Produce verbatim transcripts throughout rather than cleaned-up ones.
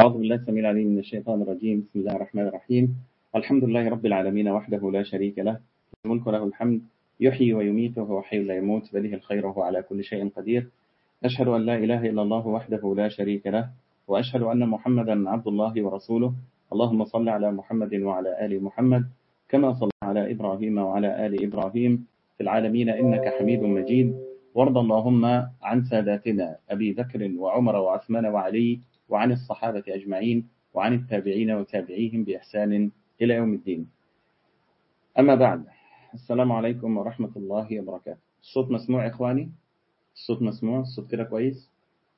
أعوذ بالله السميع العليم من الشيطان الرجيم. بسم الله الرحمن الرحيم. الحمد لله رب العالمين وحده لا شريك له، الملك له الحمد، يحيي ويميت وهو حي لا يموت، بيده الخير وهو على كل شيء قدير. أشهد أن لا إله إلا الله وحده لا شريك له، وأشهد أن محمدا عبد الله ورسوله. اللهم صل على محمد وعلى آل محمد كما صلى على إبراهيم وعلى آل إبراهيم في العالمين إنك حميد مجيد. وارض اللهم عن ساداتنا أبي بكر وعمر وعثمان وعلي وعن الصحابة أجمعين وعن التابعين وتابعيهم بإحسان إلى يوم الدين. أما بعد، السلام عليكم ورحمة الله وبركاته. الصوت مسموع إخواني؟ الصوت مسموع؟ الصوت كده كويس؟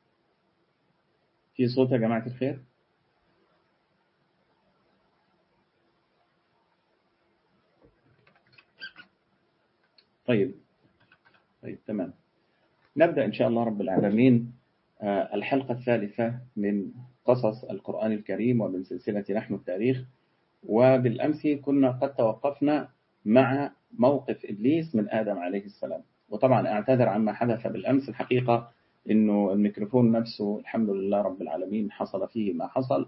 في صوت يا جماعة الخير؟ طيب طيب تمام. نبدأ إن شاء الله رب العالمين الحلقة الثالثة من قصص القرآن الكريم ومن سلسلة نحن التاريخ. وبالأمس كنا قد توقفنا مع موقف إبليس من آدم عليه السلام، وطبعا أعتذر عما حدث بالأمس. الحقيقة إنه الميكروفون نفسه الحمد لله رب العالمين حصل فيه ما حصل،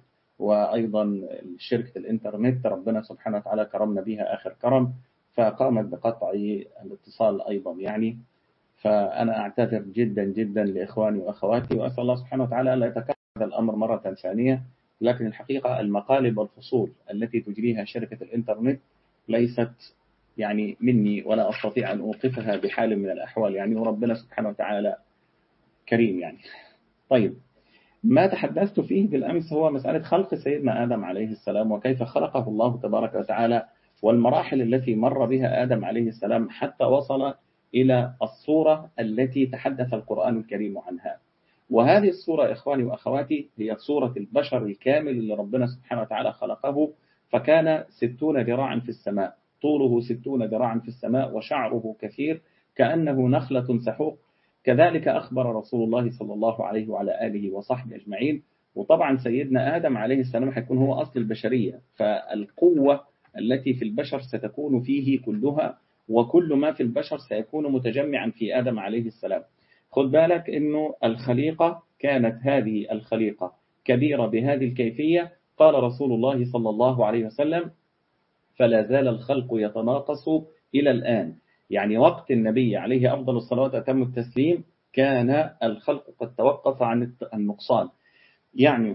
وأيضا شركة الإنترنت ربنا سبحانه وتعالى كرمنا بها آخر كرم، فقامت بقطع الاتصال أيضا يعني. فأنا أعتذر جدا جدا لإخواني وأخواتي، وأسأل الله سبحانه وتعالى لا يتكرر هذا الأمر مرة ثانية. لكن الحقيقة المقالب والفصول التي تجريها شركة الإنترنت ليست يعني مني، ولا أستطيع أن أوقفها بحال من الأحوال يعني، وربنا سبحانه وتعالى كريم يعني. طيب، ما تحدثت فيه بالأمس هو مسألة خلق سيدنا آدم عليه السلام، وكيف خلقه الله تبارك وتعالى، والمراحل التي مر بها آدم عليه السلام حتى وصل إلى الصورة التي تحدث القرآن الكريم عنها. وهذه الصورة إخواني وأخواتي هي صورة البشر الكامل اللي ربنا سبحانه وتعالى خلقه، فكان ستون ذراعا في السماء، طوله ستون ذراعا في السماء، وشعره كثير كأنه نخلة سحوق. كذلك أخبر رسول الله صلى الله عليه وعلى آله وصحبه أجمعين. وطبعا سيدنا آدم عليه السلام هيكون هو أصل البشرية، فالقوة التي في البشر ستكون فيه كلها، وكل ما في البشر سيكون متجمعا في آدم عليه السلام. خد بالك إنه الخليقة كانت هذه الخليقة كبيرة بهذه الكيفية. قال رسول الله صلى الله عليه وسلم: فلا زال الخلق يتناقص إلى الآن. يعني وقت النبي عليه أفضل الصلاة وأتم التسليم كان الخلق قد توقف عن النقصان. يعني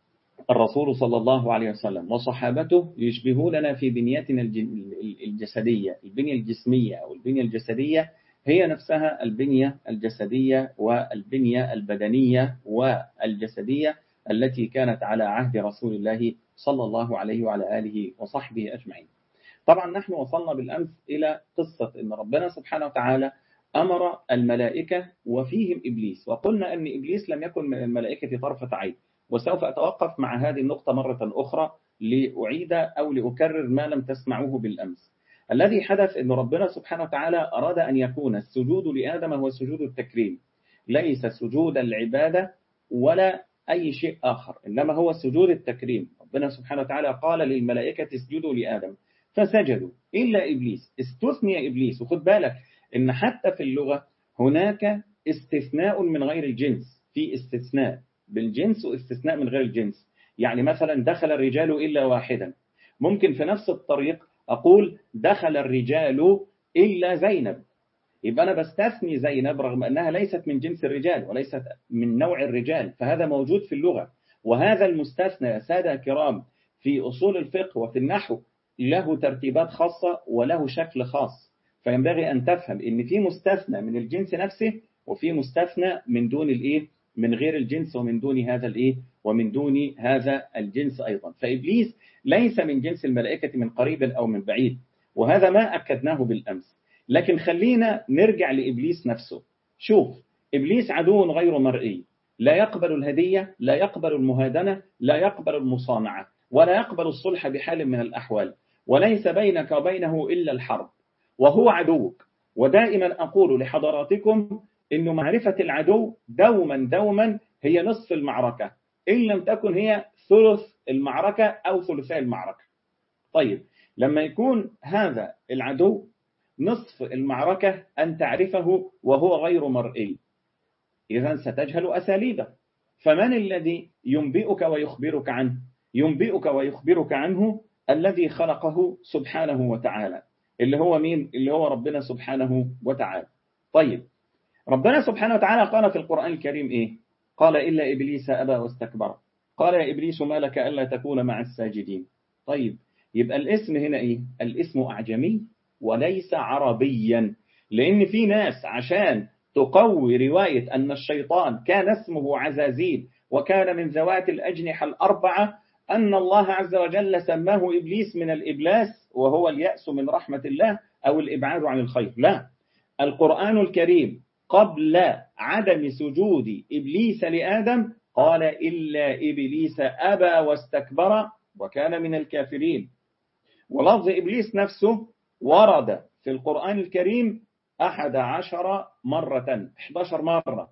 الرسول صلى الله عليه وسلم وصحابته يشبهوننا في بنيتنا الجسدية، البنية الجسمية أو البنية الجسدية هي نفسها البنية الجسدية والبنية البدنية والجسدية التي كانت على عهد رسول الله صلى الله عليه وعلى آله وصحبه أجمعين. طبعا نحن وصلنا بالأمس إلى قصة إن ربنا سبحانه وتعالى أمر الملائكة وفيهم إبليس، وقلنا أن إبليس لم يكن من الملائكة طرفة عين. وسوف أتوقف مع هذه النقطة مرة أخرى لأعيد أو لأكرر ما لم تسمعوه بالأمس. الذي حدث أن ربنا سبحانه وتعالى أراد أن يكون السجود لآدم هو سجود التكريم، ليس سجود العبادة ولا أي شيء آخر، إنما هو سجود التكريم. ربنا سبحانه وتعالى قال للملائكة اسجدوا لآدم فسجدوا إلا إبليس. استثني إبليس. وخد بالك إن حتى في اللغة هناك استثناء من غير الجنس، في استثناء بالجنس واستثناء من غير الجنس. يعني مثلا دخل الرجال إلا واحدا، ممكن في نفس الطريق أقول دخل الرجال إلا زينب، يبقى أنا بستثني زينب رغم أنها ليست من جنس الرجال وليست من نوع الرجال، فهذا موجود في اللغة. وهذا المستثنى يا سادة كرام في أصول الفقه وفي النحو له ترتيبات خاصة وله شكل خاص. فينبغي أن تفهم إن في مستثنى من الجنس نفسه، وفي مستثنى من دون الإيه؟ من غير الجنس، ومن دون هذا الإيه؟ ومن دون هذا الجنس أيضا. فإبليس ليس من جنس الملائكة من قريب أو من بعيد، وهذا ما أكدناه بالأمس. لكن خلينا نرجع لإبليس نفسه. شوف، إبليس عدو غير مرئي، لا يقبل الهدية، لا يقبل المهادنة، لا يقبل المصانعة، ولا يقبل الصلح بحال من الأحوال، وليس بينك وبينه إلا الحرب، وهو عدوك. ودائما أقول لحضراتكم إن معرفة العدو دوما دوما هي نصف المعركة، إن لم تكن هي ثلث المعركة أو ثلثي المعركة. طيب، لما يكون هذا العدو نصف المعركة أن تعرفه وهو غير مرئي، إذن ستجهل أساليبه. فمن الذي ينبئك ويخبرك عنه؟ ينبئك ويخبرك عنه الذي خلقه سبحانه وتعالى، اللي هو مين؟ اللي هو ربنا سبحانه وتعالى. طيب، ربنا سبحانه وتعالى قال في القرآن الكريم إيه؟ قال إلا إبليس أبى واستكبر، قال يا إبليس ما لك ألا تكون مع الساجدين. طيب، يبقى الاسم هنا إيه؟ الاسم أعجمي وليس عربيا، لأن في ناس عشان تقوي رواية أن الشيطان كان اسمه عزازيل وكان من ذوات الأجنحة الأربعة، أن الله عز وجل سماه إبليس من الإبلاس وهو اليأس من رحمة الله أو الإبعاد عن الخير. لا، القرآن الكريم قبل عدم سجود إبليس لآدم قال إلا إبليس أبى واستكبر وكان من الكافرين. ولفظ إبليس نفسه ورد في القرآن الكريم أحد عشر مرة، أحد عشر مرة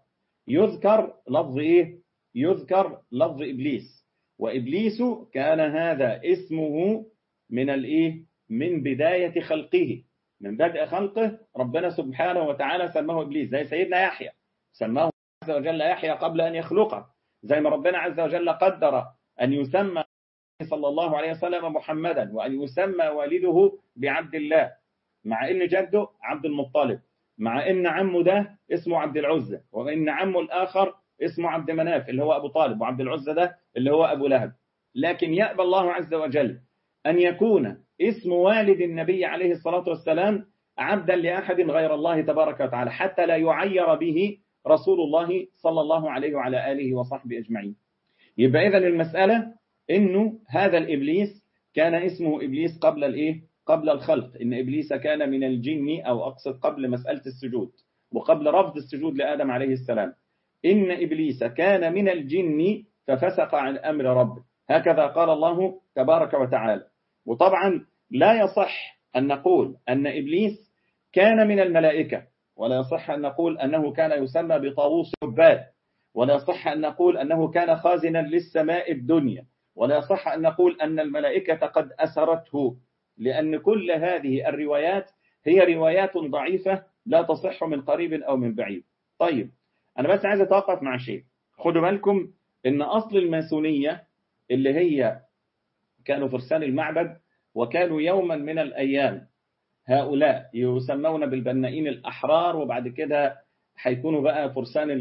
يذكر لفظ إيه؟ يذكر لفظ إبليس. وإبليس كان هذا اسمه من الإيه؟ من بداية خلقه، من بدء خلقه ربنا سبحانه وتعالى سماه إبليس، زي سيدنا يحيى سماه عز وجل يحيى قبل أن يخلقه، زي ما ربنا عز وجل قدر أن يسمى صلى الله عليه وسلم محمدا وأن يسمى والده بعبد الله، مع إن جده عبد المطلب، مع إن عمه ده اسمه عبد العزة، وإن عمه الآخر اسمه عبد مناف اللي هو أبو طالب، وعبد العزة ده اللي هو أبو لهب. لكن يأبى الله عز وجل أن يكون اسم والد النبي عليه الصلاة والسلام عبدا لأحد غير الله تبارك وتعالى، حتى لا يعير به رسول الله صلى الله عليه وعلى آله وصحبه أجمعين. يبقى إذن المسألة إنه هذا الإبليس كان اسمه إبليس قبل الإيه؟ قبل الخلق، إن إبليس كان من الجن، أو أقصد قبل مسألة السجود وقبل رفض السجود لآدم عليه السلام. إن إبليس كان من الجن ففسق عن أمر ربه، هكذا قال الله تبارك وتعالى. وطبعا لا يصح أن نقول أن إبليس كان من الملائكة، ولا يصح أن نقول أنه كان يسمى بطاووس عباد، ولا يصح أن نقول أنه كان خازنا للسماء الدنيا، ولا يصح أن نقول أن الملائكة قد أسرته، لأن كل هذه الروايات هي روايات ضعيفة لا تصح من قريب أو من بعيد. طيب، أنا بس عايز أتوقف مع شيء. خدوا بالكم إن أصل الماسونية اللي هي كانوا فرسان المعبد، وكانوا يوما من الأيام هؤلاء يسمون بالبنائين الأحرار، وبعد كده هيكونوا بقى فرسان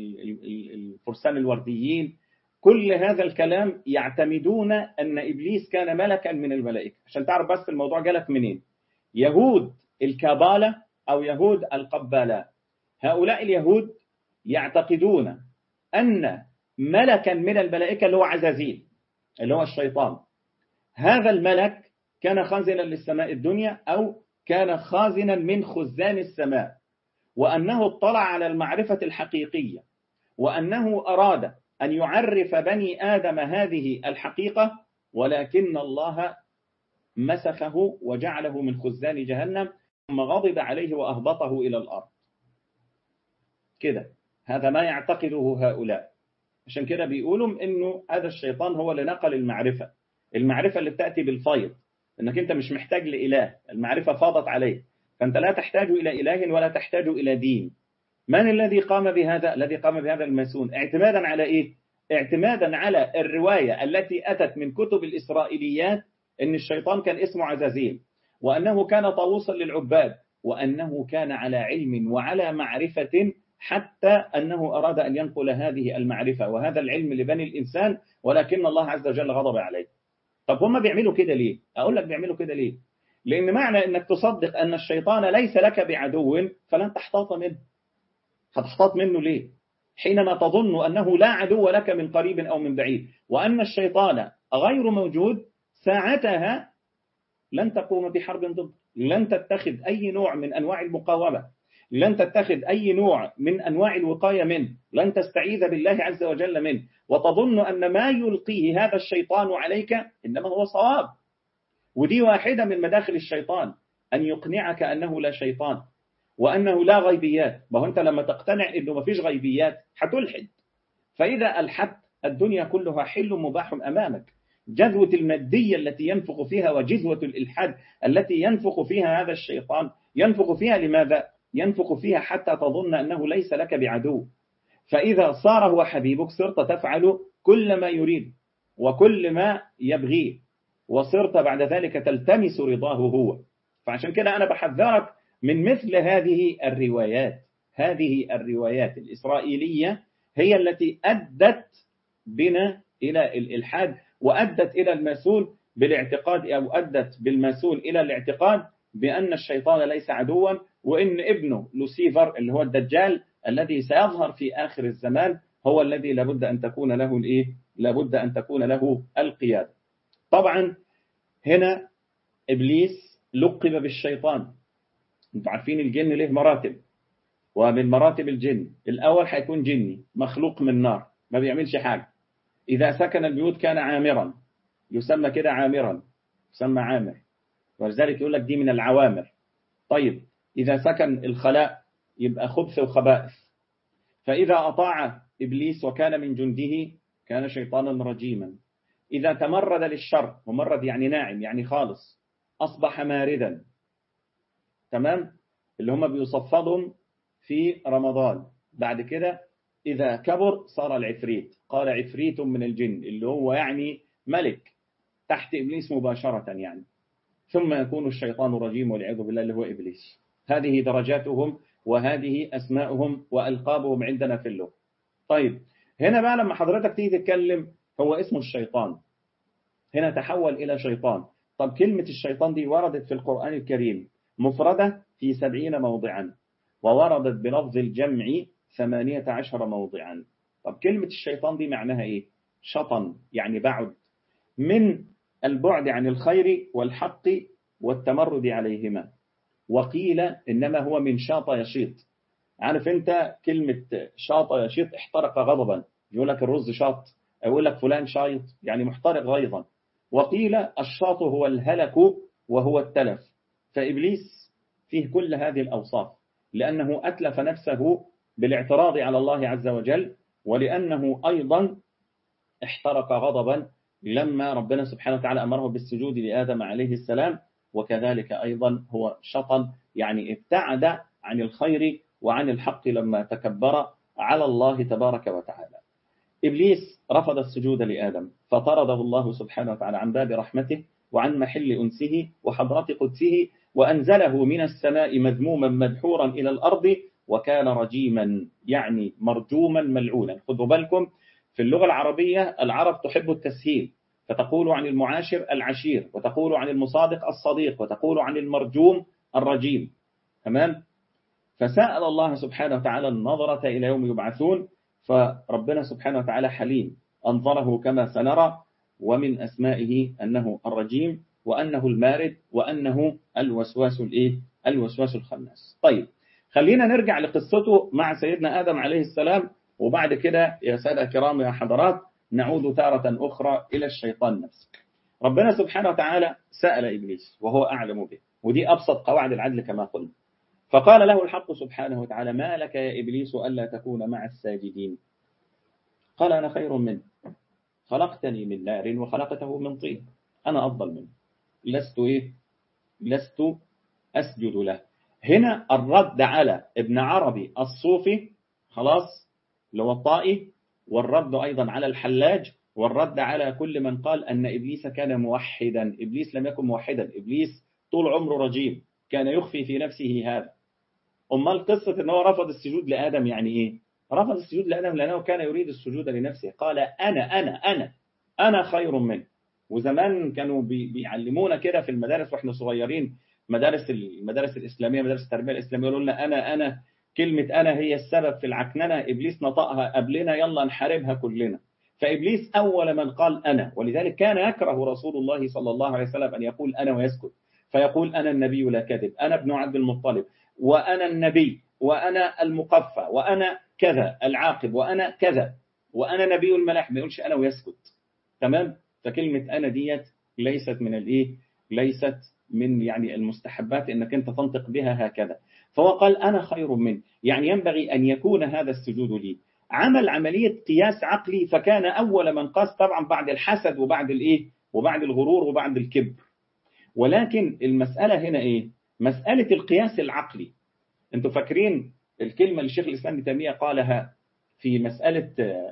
الفرسان الورديين. كل هذا الكلام يعتمدون أن إبليس كان ملكا من الملائكة. عشان تعرف بس الموضوع جالك منين، يهود الكابالة أو يهود القبالة، هؤلاء اليهود يعتقدون أن ملكا من الملائكة اللي هو عزازيل اللي هو الشيطان، هذا الملك كان خازنا للسماء الدنيا، أو كان خازنا من خزان السماء، وأنه اطلع على المعرفة الحقيقية، وأنه أراد أن يعرف بني آدم هذه الحقيقة، ولكن الله مسخه وجعله من خزان جهنم، ثم غضب عليه وأهبطه إلى الأرض. كده هذا ما يعتقده هؤلاء. عشان كده بيقولوا إنه هذا الشيطان هو اللي نقل المعرفة، المعرفة اللي بتأتي بالفيض، إنك أنت مش محتاج لإله، المعرفة فاضت عليه، فأنت لا تحتاج إلى إله ولا تحتاج إلى دين. من الذي قام بهذا؟ الذي قام بهذا الماسون. اعتمادا على إيه؟ اعتمادا على الرواية التي أتت من كتب الإسرائيليات إن الشيطان كان اسمه عزازيل، وأنه كان طاووسا للعباد، وأنه كان على علم وعلى معرفة، حتى أنه أراد أن ينقل هذه المعرفة وهذا العلم لبني الإنسان، ولكن الله عز وجل غضب عليه. طب هم بيعملوا كده ليه؟ أقول لك بيعملوا كده ليه؟ لأن معنى أنك تصدق أن الشيطان ليس لك بعدو فلن تحتاط منه. هتحتاط منه ليه؟ حينما تظن أنه لا عدو لك من قريب أو من بعيد، وأن الشيطان غير موجود، ساعتها لن تقوم بحرب ضده، لن تتخذ أي نوع من أنواع المقاومة، لن تتخذ أي نوع من أنواع الوقاية منه، لن تستعيذ بالله عز وجل منه، وتظن أن ما يلقيه هذا الشيطان عليك إنما هو صواب. ودي واحدة من مداخل الشيطان، أن يقنعك أنه لا شيطان وأنه لا غيبيات. ما هو أنت لما تقتنع أنه ما فيش غيبيات هتلحد، فإذا ألحدت الدنيا كلها حل مباح أمامك. جذوة المادية التي ينفخ فيها وجذوة الإلحاد التي ينفخ فيها هذا الشيطان، ينفخ فيها لماذا؟ ينفخ فيها حتى تظن أنه ليس لك بعدو، فإذا صار هو حبيبك صرت تفعل كل ما يريد وكل ما يبغيه، وصرت بعد ذلك تلتمس رضاه هو. فعشان كده أنا بحذرك من مثل هذه الروايات. هذه الروايات الإسرائيلية هي التي أدت بنا إلى الإلحاد، وأدت إلى المسؤول بالاعتقاد أو أدت بالمسؤول إلى الاعتقاد بأن الشيطان ليس عدوا، وإن ابنه لوسيفر اللي هو الدجال الذي سيظهر في آخر الزمان هو الذي لابد أن تكون له الإيه؟ لابد أن تكون له القيادة. طبعا هنا إبليس لقب بالشيطان. انتم عارفين الجن له مراتب، ومن مراتب الجن الأول حيكون جني مخلوق من نار ما بيعملش حاجة. إذا سكن البيوت كان عامرا، يسمى كده عامرا، يسمى عامر، ولذلك يقول لك دي من العوامر. طيب إذا سكن الخلاء يبقى خبث وخبائث. فإذا أطاع إبليس وكان من جنده كان شيطانا رجيما. إذا تمرد للشر، ممرد يعني ناعم يعني خالص، أصبح ماردا. تمام؟ اللي هم بيصفدهم في رمضان. بعد كده إذا كبر صار العفريت، قال عفريت من الجن، اللي هو يعني ملك تحت إبليس مباشرة يعني. ثم يكون الشيطان الرجيم والعياذ بالله اللي هو إبليس. هذه درجاتهم وهذه أسماؤهم وألقابهم عندنا في اللغة. طيب هنا بقى لما حضرتك تيجي تتكلم هو اسمه الشيطان، هنا تحول إلى شيطان. طب كلمة الشيطان دي وردت في القرآن الكريم مفردة في سبعين موضعا، ووردت بلفظ الجمع ثمانية عشر موضعا. طب كلمة الشيطان دي معناها إيه؟ شطن يعني بعد، من البعد عن الخير والحق والتمرد عليهما. وقيل إنما هو من شاط يشيط. عارف أنت كلمة شاط يشيط؟ احترق غضبا، يقول لك الرز شاط، يقول لك فلان شايط يعني محترق غيظا. وقيل الشاط هو الهلك وهو التلف. فإبليس فيه كل هذه الأوصاف، لأنه أتلف نفسه بالاعتراض على الله عز وجل، ولأنه أيضا احترق غضبا لما ربنا سبحانه وتعالى أمره بالسجود لآدم عليه السلام. وكذلك أيضا هو شطن يعني ابتعد عن الخير وعن الحق لما تكبر على الله تبارك وتعالى. إبليس رفض السجود لآدم فطرده الله سبحانه وتعالى عن باب رحمته وعن محل أنسه وحضرة قدسه، وأنزله من السماء مذموما مدحورا إلى الأرض، وكان رجيما يعني مرجوما ملعونا. خذوا بالكم في اللغة العربية العرب تحب التسهيل، فتقول عن المعاشر العشير، وتقول عن المصادق الصديق، وتقول عن المرجوم الرجيم. تمام؟ فسأل الله سبحانه وتعالى النظرة إلى يوم يبعثون، فربنا سبحانه وتعالى حليم أنظره كما سنرى. ومن أسمائه أنه الرجيم، وأنه المارد، وأنه الوسواس الإيه؟ الوسواس الخناس. طيب خلينا نرجع لقصته مع سيدنا آدم عليه السلام، وبعد كده يا سادة كرام يا حضرات نعود تارة أخرى إلى الشيطان نفسه. ربنا سبحانه وتعالى سأل إبليس وهو أعلم به، ودي أبسط قواعد العدل كما قلنا. فقال له الحق سبحانه وتعالى: ما لك يا إبليس ألا تكون مع الساجدين؟ قال: أنا خير منه، خلقتني من نار وخلقته من طين، أنا أفضل منه، لست إيه؟ لست أسجد له. هنا الرد على ابن عربي الصوفي، خلاص اللي هو الطائي، والرد أيضا على الحلاج، والرد على كل من قال أن إبليس كان موحدا. إبليس لم يكن موحدا، إبليس طول عمره رجيم، كان يخفي في نفسه هذا. أمال قصة أنه رفض السجود لآدم يعني إيه؟ رفض السجود لآدم لأنه كان يريد السجود لنفسه. قال: أنا أنا أنا أنا خير منه. وزمان كانوا بيعلمونا كده في المدارس وإحنا صغيرين، مدارس المدارس الإسلامية، مدارس التربية الإسلامية، يقولوا لنا أنا أنا كلمة أنا هي السبب في العكننة، إبليس نطقها قبلنا، يلا نحاربها كلنا. فإبليس أول من قال أنا، ولذلك كان يكره رسول الله صلى الله عليه وسلم أن يقول أنا ويسكت، فيقول: أنا النبي لا كذب، أنا ابن عبد المطلب، وأنا النبي، وأنا المقفى، وأنا كذا العاقب، وأنا كذا، وأنا نبي الملاح. ما يقولش أنا ويسكت. تمام؟ فكلمة أنا ديت ليست من الإيه؟ ليست من يعني المستحبات إنك أنت تنطق بها هكذا. فهو قال: أنا خير منه، يعني ينبغي أن يكون هذا السجود لي. عمل عملية قياس عقلي، فكان أول من قاس طبعا بعد الحسد وبعد الإيه؟ وبعد الغرور وبعد الكبر. ولكن المسألة هنا إيه؟ مسألة القياس العقلي. أنتوا فاكرين الكلمة اللي الشيخ الإسلام ابن تيمية قالها في مسألة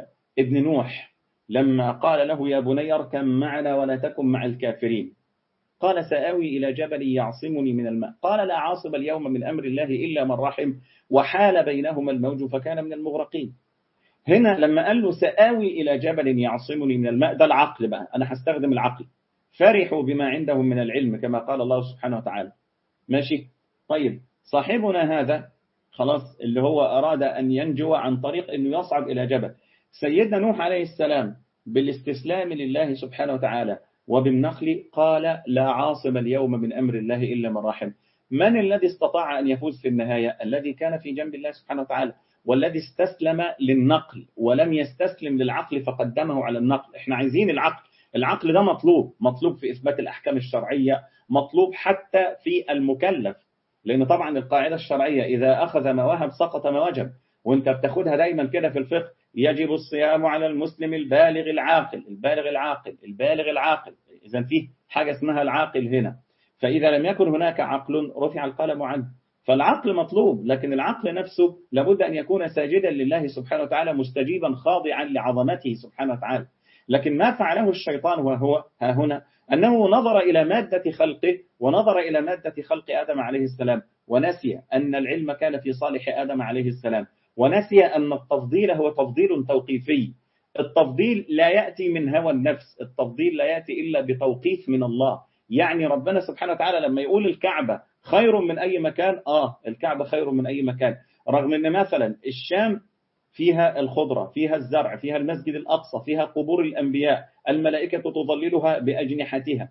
ابن نوح لما قال له يا بني اركب معنا ولا تكن مع الكافرين، قال سآوي إلى جبل يعصمني من الماء، قال لا عاصم اليوم من أمر الله إلا من رحم وحال بينهما الموج فكان من المغرقين. هنا لما قال له سآوي إلى جبل يعصمني من الماء، ده العقل بقى، أنا هستخدم العقل. فرحوا بما عندهم من العلم كما قال الله سبحانه وتعالى. ماشي. طيب صاحبنا هذا خلاص اللي هو أراد أن ينجو عن طريق أنه يصعد إلى جبل. سيدنا نوح عليه السلام بالاستسلام لله سبحانه وتعالى وبالنخل قال لا عاصم اليوم من أمر الله إلا من رحم. من الذي استطاع أن يفوز في النهاية؟ الذي كان في جنب الله سبحانه وتعالى، والذي استسلم للنقل ولم يستسلم للعقل فقدمه على النقل. احنا عايزين العقل، العقل ده مطلوب، مطلوب في إثبات الأحكام الشرعية، مطلوب حتى في المكلف، لأن طبعا القاعدة الشرعية إذا أخذ ما وهب سقط ما وجب، وانت بتاخدها دايما كده في الفقه، يجب الصيام على المسلم البالغ العاقل، البالغ العاقل، البالغ العاقل. إذا فيه حاجة اسمها العاقل هنا، فإذا لم يكن هناك عقل رفع القلم عنه. فالعقل مطلوب، لكن العقل نفسه لابد أن يكون ساجدا لله سبحانه وتعالى مستجيبا خاضعا لعظمته سبحانه وتعالى. لكن ما فعله الشيطان وهو ها هنا أنه نظر إلى مادة خلقه ونظر إلى مادة خلق آدم عليه السلام، ونسي أن العلم كان في صالح آدم عليه السلام، ونسي أن التفضيل هو تفضيل توقيفي. التفضيل لا يأتي من هوى النفس، التفضيل لا يأتي إلا بتوقيف من الله. يعني ربنا سبحانه وتعالى لما يقول الكعبة خير من أي مكان، آه الكعبة خير من أي مكان، رغم أن مثلا الشام فيها الخضرة، فيها الزرع، فيها المسجد الأقصى، فيها قبور الأنبياء، الملائكة تظللها بأجنحتها،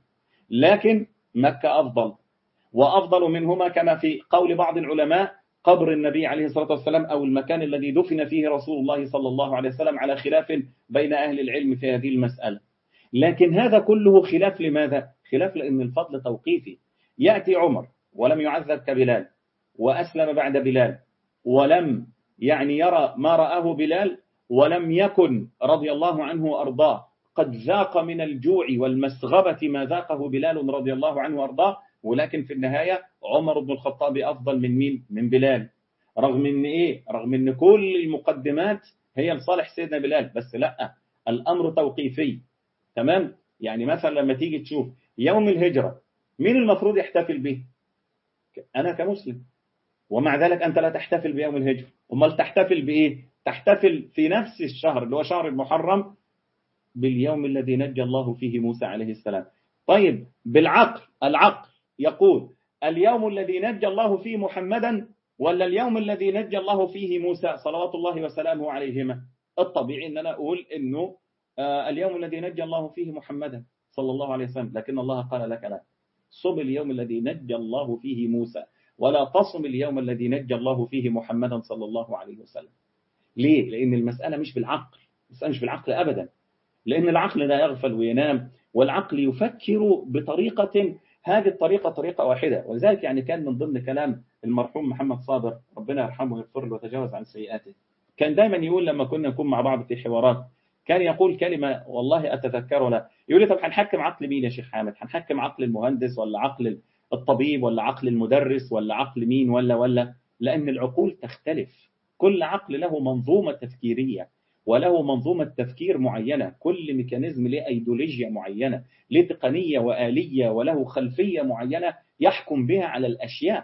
لكن مكة أفضل، وأفضل منهما كما في قول بعض العلماء قبر النبي عليه الصلاة والسلام أو المكان الذي دفن فيه رسول الله صلى الله عليه وسلم، على خلاف بين أهل العلم في هذه المسألة. لكن هذا كله خلاف لماذا؟ خلاف لأن الفضل توقيفي. يأتي عمر ولم يعذب كبلال، وأسلم بعد بلال، ولم يعني يرى ما رآه بلال، ولم يكن رضي الله عنه وأرضاه قد ذاق من الجوع والمسغبة ما ذاقه بلال رضي الله عنه وأرضاه، ولكن في النهاية عمر بن الخطاب أفضل من مين؟ من بلال. رغم ان ايه؟ رغم ان كل المقدمات هي لصالح سيدنا بلال، بس لا، الأمر توقيفي. تمام؟ يعني مثلا لما تيجي تشوف يوم الهجرة مين المفروض يحتفل به؟ أنا كمسلم، ومع ذلك أنت لا تحتفل بيوم الهجرة. أمال تحتفل بإيه؟ تحتفل في نفس الشهر اللي هو شهر المحرم باليوم الذي نجى الله فيه موسى عليه السلام. طيب بالعقل، العقل يقول اليوم الذي نجى الله فيه محمدا ولا اليوم الذي نجى الله فيه موسى صلوات الله وسلامه عليهما؟ الطبيعي أن أنا أقول أنه اليوم الذي نجى الله فيه محمدا صلى الله عليه وسلم، لكن الله قال لك لا، صم اليوم الذي نجى الله فيه موسى ولا تصم اليوم الذي نجى الله فيه محمدا صلى الله عليه وسلم. ليه؟ لأن المسألة مش بالعقل، المسألة مش بالعقل أبدا، لأن العقل لا يغفل وينام، والعقل يفكر بطريقة، هذه الطريقة طريقة واحدة. ولذلك يعني كان من ضمن كلام المرحوم محمد صابر ربنا يرحمه ويغفر له وتجاوز عن سيئاته، كان دايما يقول لما كنا نكون مع بعض في حوارات، كان يقول كلمة والله أتذكرها، يقول لي طب هنحكم عقل مين يا شيخ حامد؟ هنحكم عقل المهندس ولا عقل الطبيب ولا عقل المدرس ولا عقل مين ولا ولا؟ لأن العقول تختلف، كل عقل له منظومة تفكيرية وله منظومة تفكير معينة، كل ميكانيزم له أيديولوجيا معينة، له تقنية وآلية، وله خلفية معينة يحكم بها على الأشياء.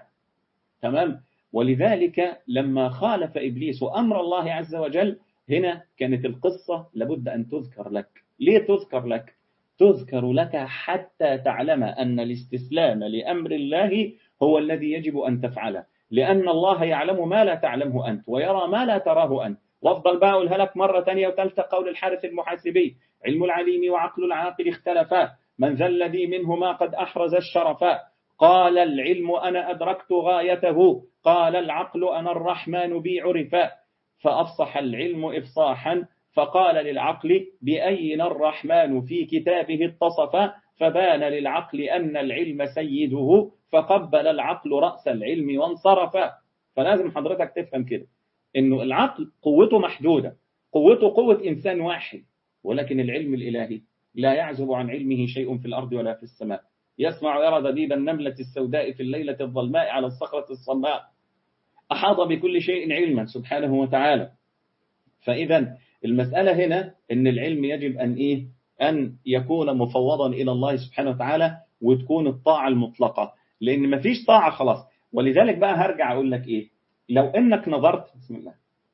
تمام؟ ولذلك لما خالف إبليس أمر الله عز وجل، هنا كانت القصة لابد أن تذكر لك. ليه تذكر لك؟ تذكر لك حتى تعلم أن الاستسلام لأمر الله هو الذي يجب أن تفعله، لأن الله يعلم ما لا تعلمه أنت ويرى ما لا تراه أنت. وافضل بقى أقولها لك مرة ثانية وثالثة، قول الحارث المحاسبي: علم العليم وعقل العاقل اختلفا، من ذا الذي منهما قد أحرز الشرفا؟ قال العلم أنا أدركت غايته، قال العقل أنا الرحمن بي عرفا. فأفصح العلم إفصاحا فقال للعقل: بأين الرحمن في كتابه اتصفا؟ فبان للعقل أن العلم سيده، فقبل العقل رأس العلم وانصرفا. فلازم حضرتك تفهم كده، إنه العقل قوته محدودة، قوته قوة إنسان واحد، ولكن العلم الإلهي لا يعزب عن علمه شيء في الأرض ولا في السماء. يسمع يرى دبيب النملة السوداء في الليلة الظلماء على الصخرة الصماء، أحاط بكل شيء علما سبحانه وتعالى. فإذا المسألة هنا إن العلم يجب أن إيه أن يكون مفوضا إلى الله سبحانه وتعالى، وتكون الطاعة المطلقة، لأن مفيش طاعة خلاص. ولذلك بقى هرجع أقول لك إيه، لو إنك نظرت بسم الله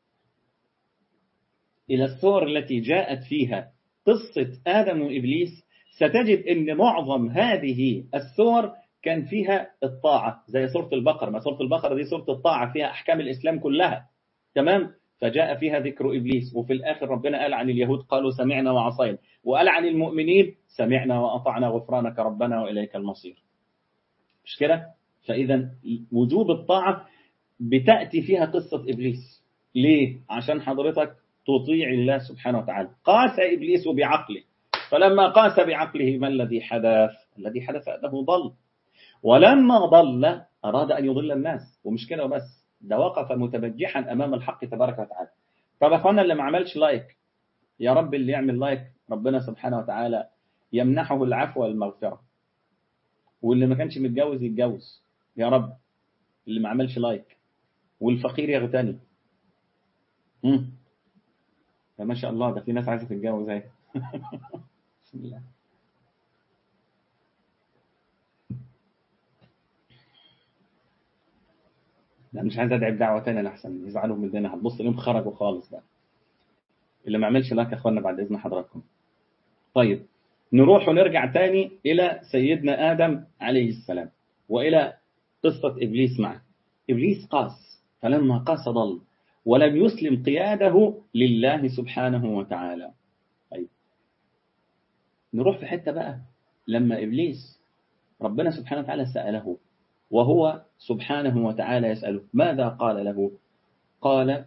إلى السور التي جاءت فيها قصة آدم وإبليس، ستجد أن معظم هذه السور كان فيها الطاعة، زي سورة البقرة. ما سورة البقرة دي سورة الطاعة، فيها أحكام الإسلام كلها، تمام؟ فجاء فيها ذكر إبليس، وفي الآخر ربنا قال عن اليهود قالوا سمعنا وعصينا، وقال عن المؤمنين سمعنا وأطعنا غفرانك ربنا وإليك المصير. مش كده؟ فإذا وجوب الطاعة بتأتي فيها قصة إبليس. ليه؟ عشان حضرتك تطيع الله سبحانه وتعالى. قاس إبليس بعقله، فلما قاس بعقله ما الذي حدث؟ الذي حدث أنه ضل، ولما ضل أراد أن يضل الناس. ومش كده وبس، ده وقف متبجحا أمام الحق تبارك وتعالى. طب أخوانا اللي ما عملش لايك، يا رب اللي يعمل لايك ربنا سبحانه وتعالى يمنحه العفو والمغفرة، واللي ما كانش متجوز يتجوز يا رب، اللي ما عملش لايك، والفقير يغتني. امم ما شاء الله، ده في ناس عايزة تتجوز اهي. بسم الله. لا مش عايز ادعي بدعوه ثانيه لحسن يزعلوا مننا، هتبص لهم خرجوا خالص بقى. اللي ما عملش لايك يا اخوانا بعد اذن حضراتكم. طيب نروح ونرجع تاني الى سيدنا ادم عليه السلام، والى قصه ابليس معه. ابليس قاس، فلما قاس ضل ولم يسلم قياده لله سبحانه وتعالى. طيب نروح في حته بقى، لما ابليس ربنا سبحانه وتعالى ساله، وهو سبحانه وتعالى يسأله، ماذا قال له؟ قال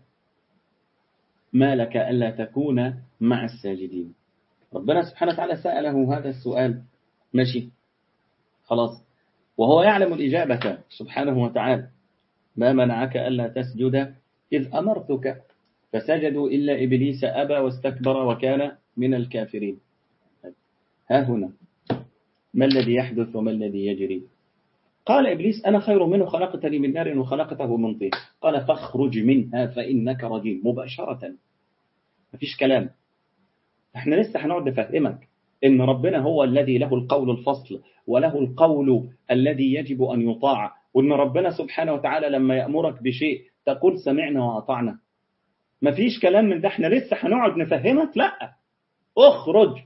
ما لك ألا تكون مع الساجدين. ربنا سبحانه وتعالى سأله هذا السؤال، ماشي خلاص، وهو يعلم الإجابة سبحانه وتعالى. ما منعك ألا تسجد إذ أمرتك؟ فسجدوا إلا إبليس أبى واستكبر وكان من الكافرين. ها هنا ما الذي يحدث وما الذي يجري؟ قال إبليس أنا خير منه، خلقتني من نار وخلقته من طين. قال فاخرج منها فإنك رجيم. مباشرة، مفيش كلام. احنا لسه هنقعد نفهمك إن ربنا هو الذي له القول الفصل، وله القول الذي يجب أن يطاع، وإن ربنا سبحانه وتعالى لما يأمرك بشيء تقول سمعنا وأطعنا. مفيش كلام من ده، احنا لسه هنقعد نفهمك. لا، اخرج،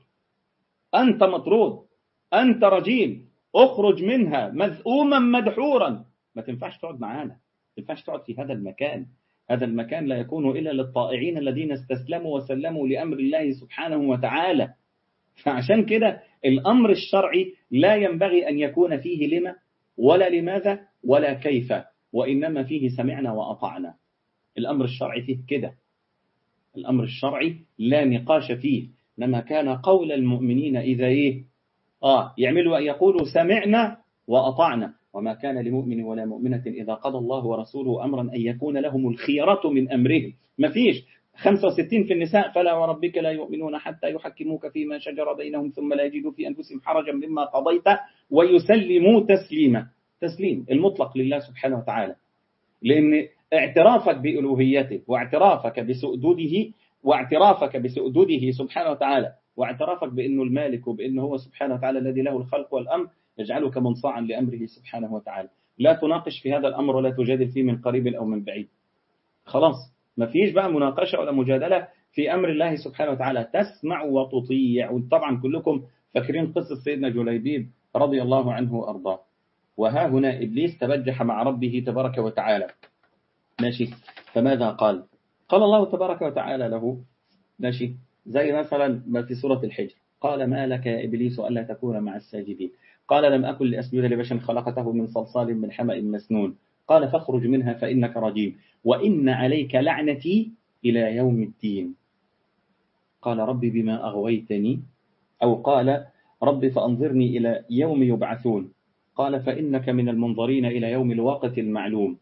أنت مطرود، أنت رجيم، اخرج منها مذءوما مدحورا. ما تنفعش تقعد معانا، ما تنفعش تقعد في هذا المكان. هذا المكان لا يكون إلا للطائعين الذين استسلموا وسلموا لأمر الله سبحانه وتعالى. فعشان كده الأمر الشرعي لا ينبغي أن يكون فيه لما ولا لماذا ولا كيف، وإنما فيه سمعنا وأطعنا. الأمر الشرعي فيه كده، الأمر الشرعي لا نقاش فيه، لما كان قول المؤمنين إذا إيه آه يعملوا أن يقولوا سمعنا وأطعنا، وما كان لمؤمن ولا مؤمنة إذا قضى الله ورسوله أمرا أن يكون لهم الخيرة من أمرهم. ما فيش خمسة وستين في النساء، فلا وربك لا يؤمنون حتى يحكموك فيما شجر بينهم ثم لا يجدوا في أنفسهم حرجا مما قضيت ويسلموا تسليما. تسليم المطلق لله سبحانه وتعالى، لأن اعترافك بألوهيته واعترافك بسؤدده واعترافك بسؤدده سبحانه وتعالى واعترافك بأنه المالك وبأنه هو سبحانه وتعالى الذي له الخلق والأمر يجعلك منصاعا لأمره سبحانه وتعالى. لا تناقش في هذا الأمر ولا تجادل فيه من قريب أو من بعيد. خلاص ما فيش بقى مناقشة ولا مجادلة في أمر الله سبحانه وتعالى، تسمع وتطيع. وطبعا كلكم فاكرين قصة سيدنا جليبيب رضي الله عنه وأرضاه. وها هنا إبليس تبجح مع ربه تبارك وتعالى، ماشي. فماذا قال؟ قال الله تبارك وتعالى له، ماشي، زي مثلا ما في سورة الحجر، قال ما لك يا إبليس ألا تكون مع الساجدين؟ قال لم أكن لأسجد لبشر خلقته من صلصال من حمأ مسنون. قال فاخرج منها فإنك رجيم وإن عليك لعنتي إلى يوم الدين. قال ربي بما أغويتني، أو قال ربي فأنظرني إلى يوم يبعثون. قال فإنك من المنظرين إلى يوم الوقت المعلوم.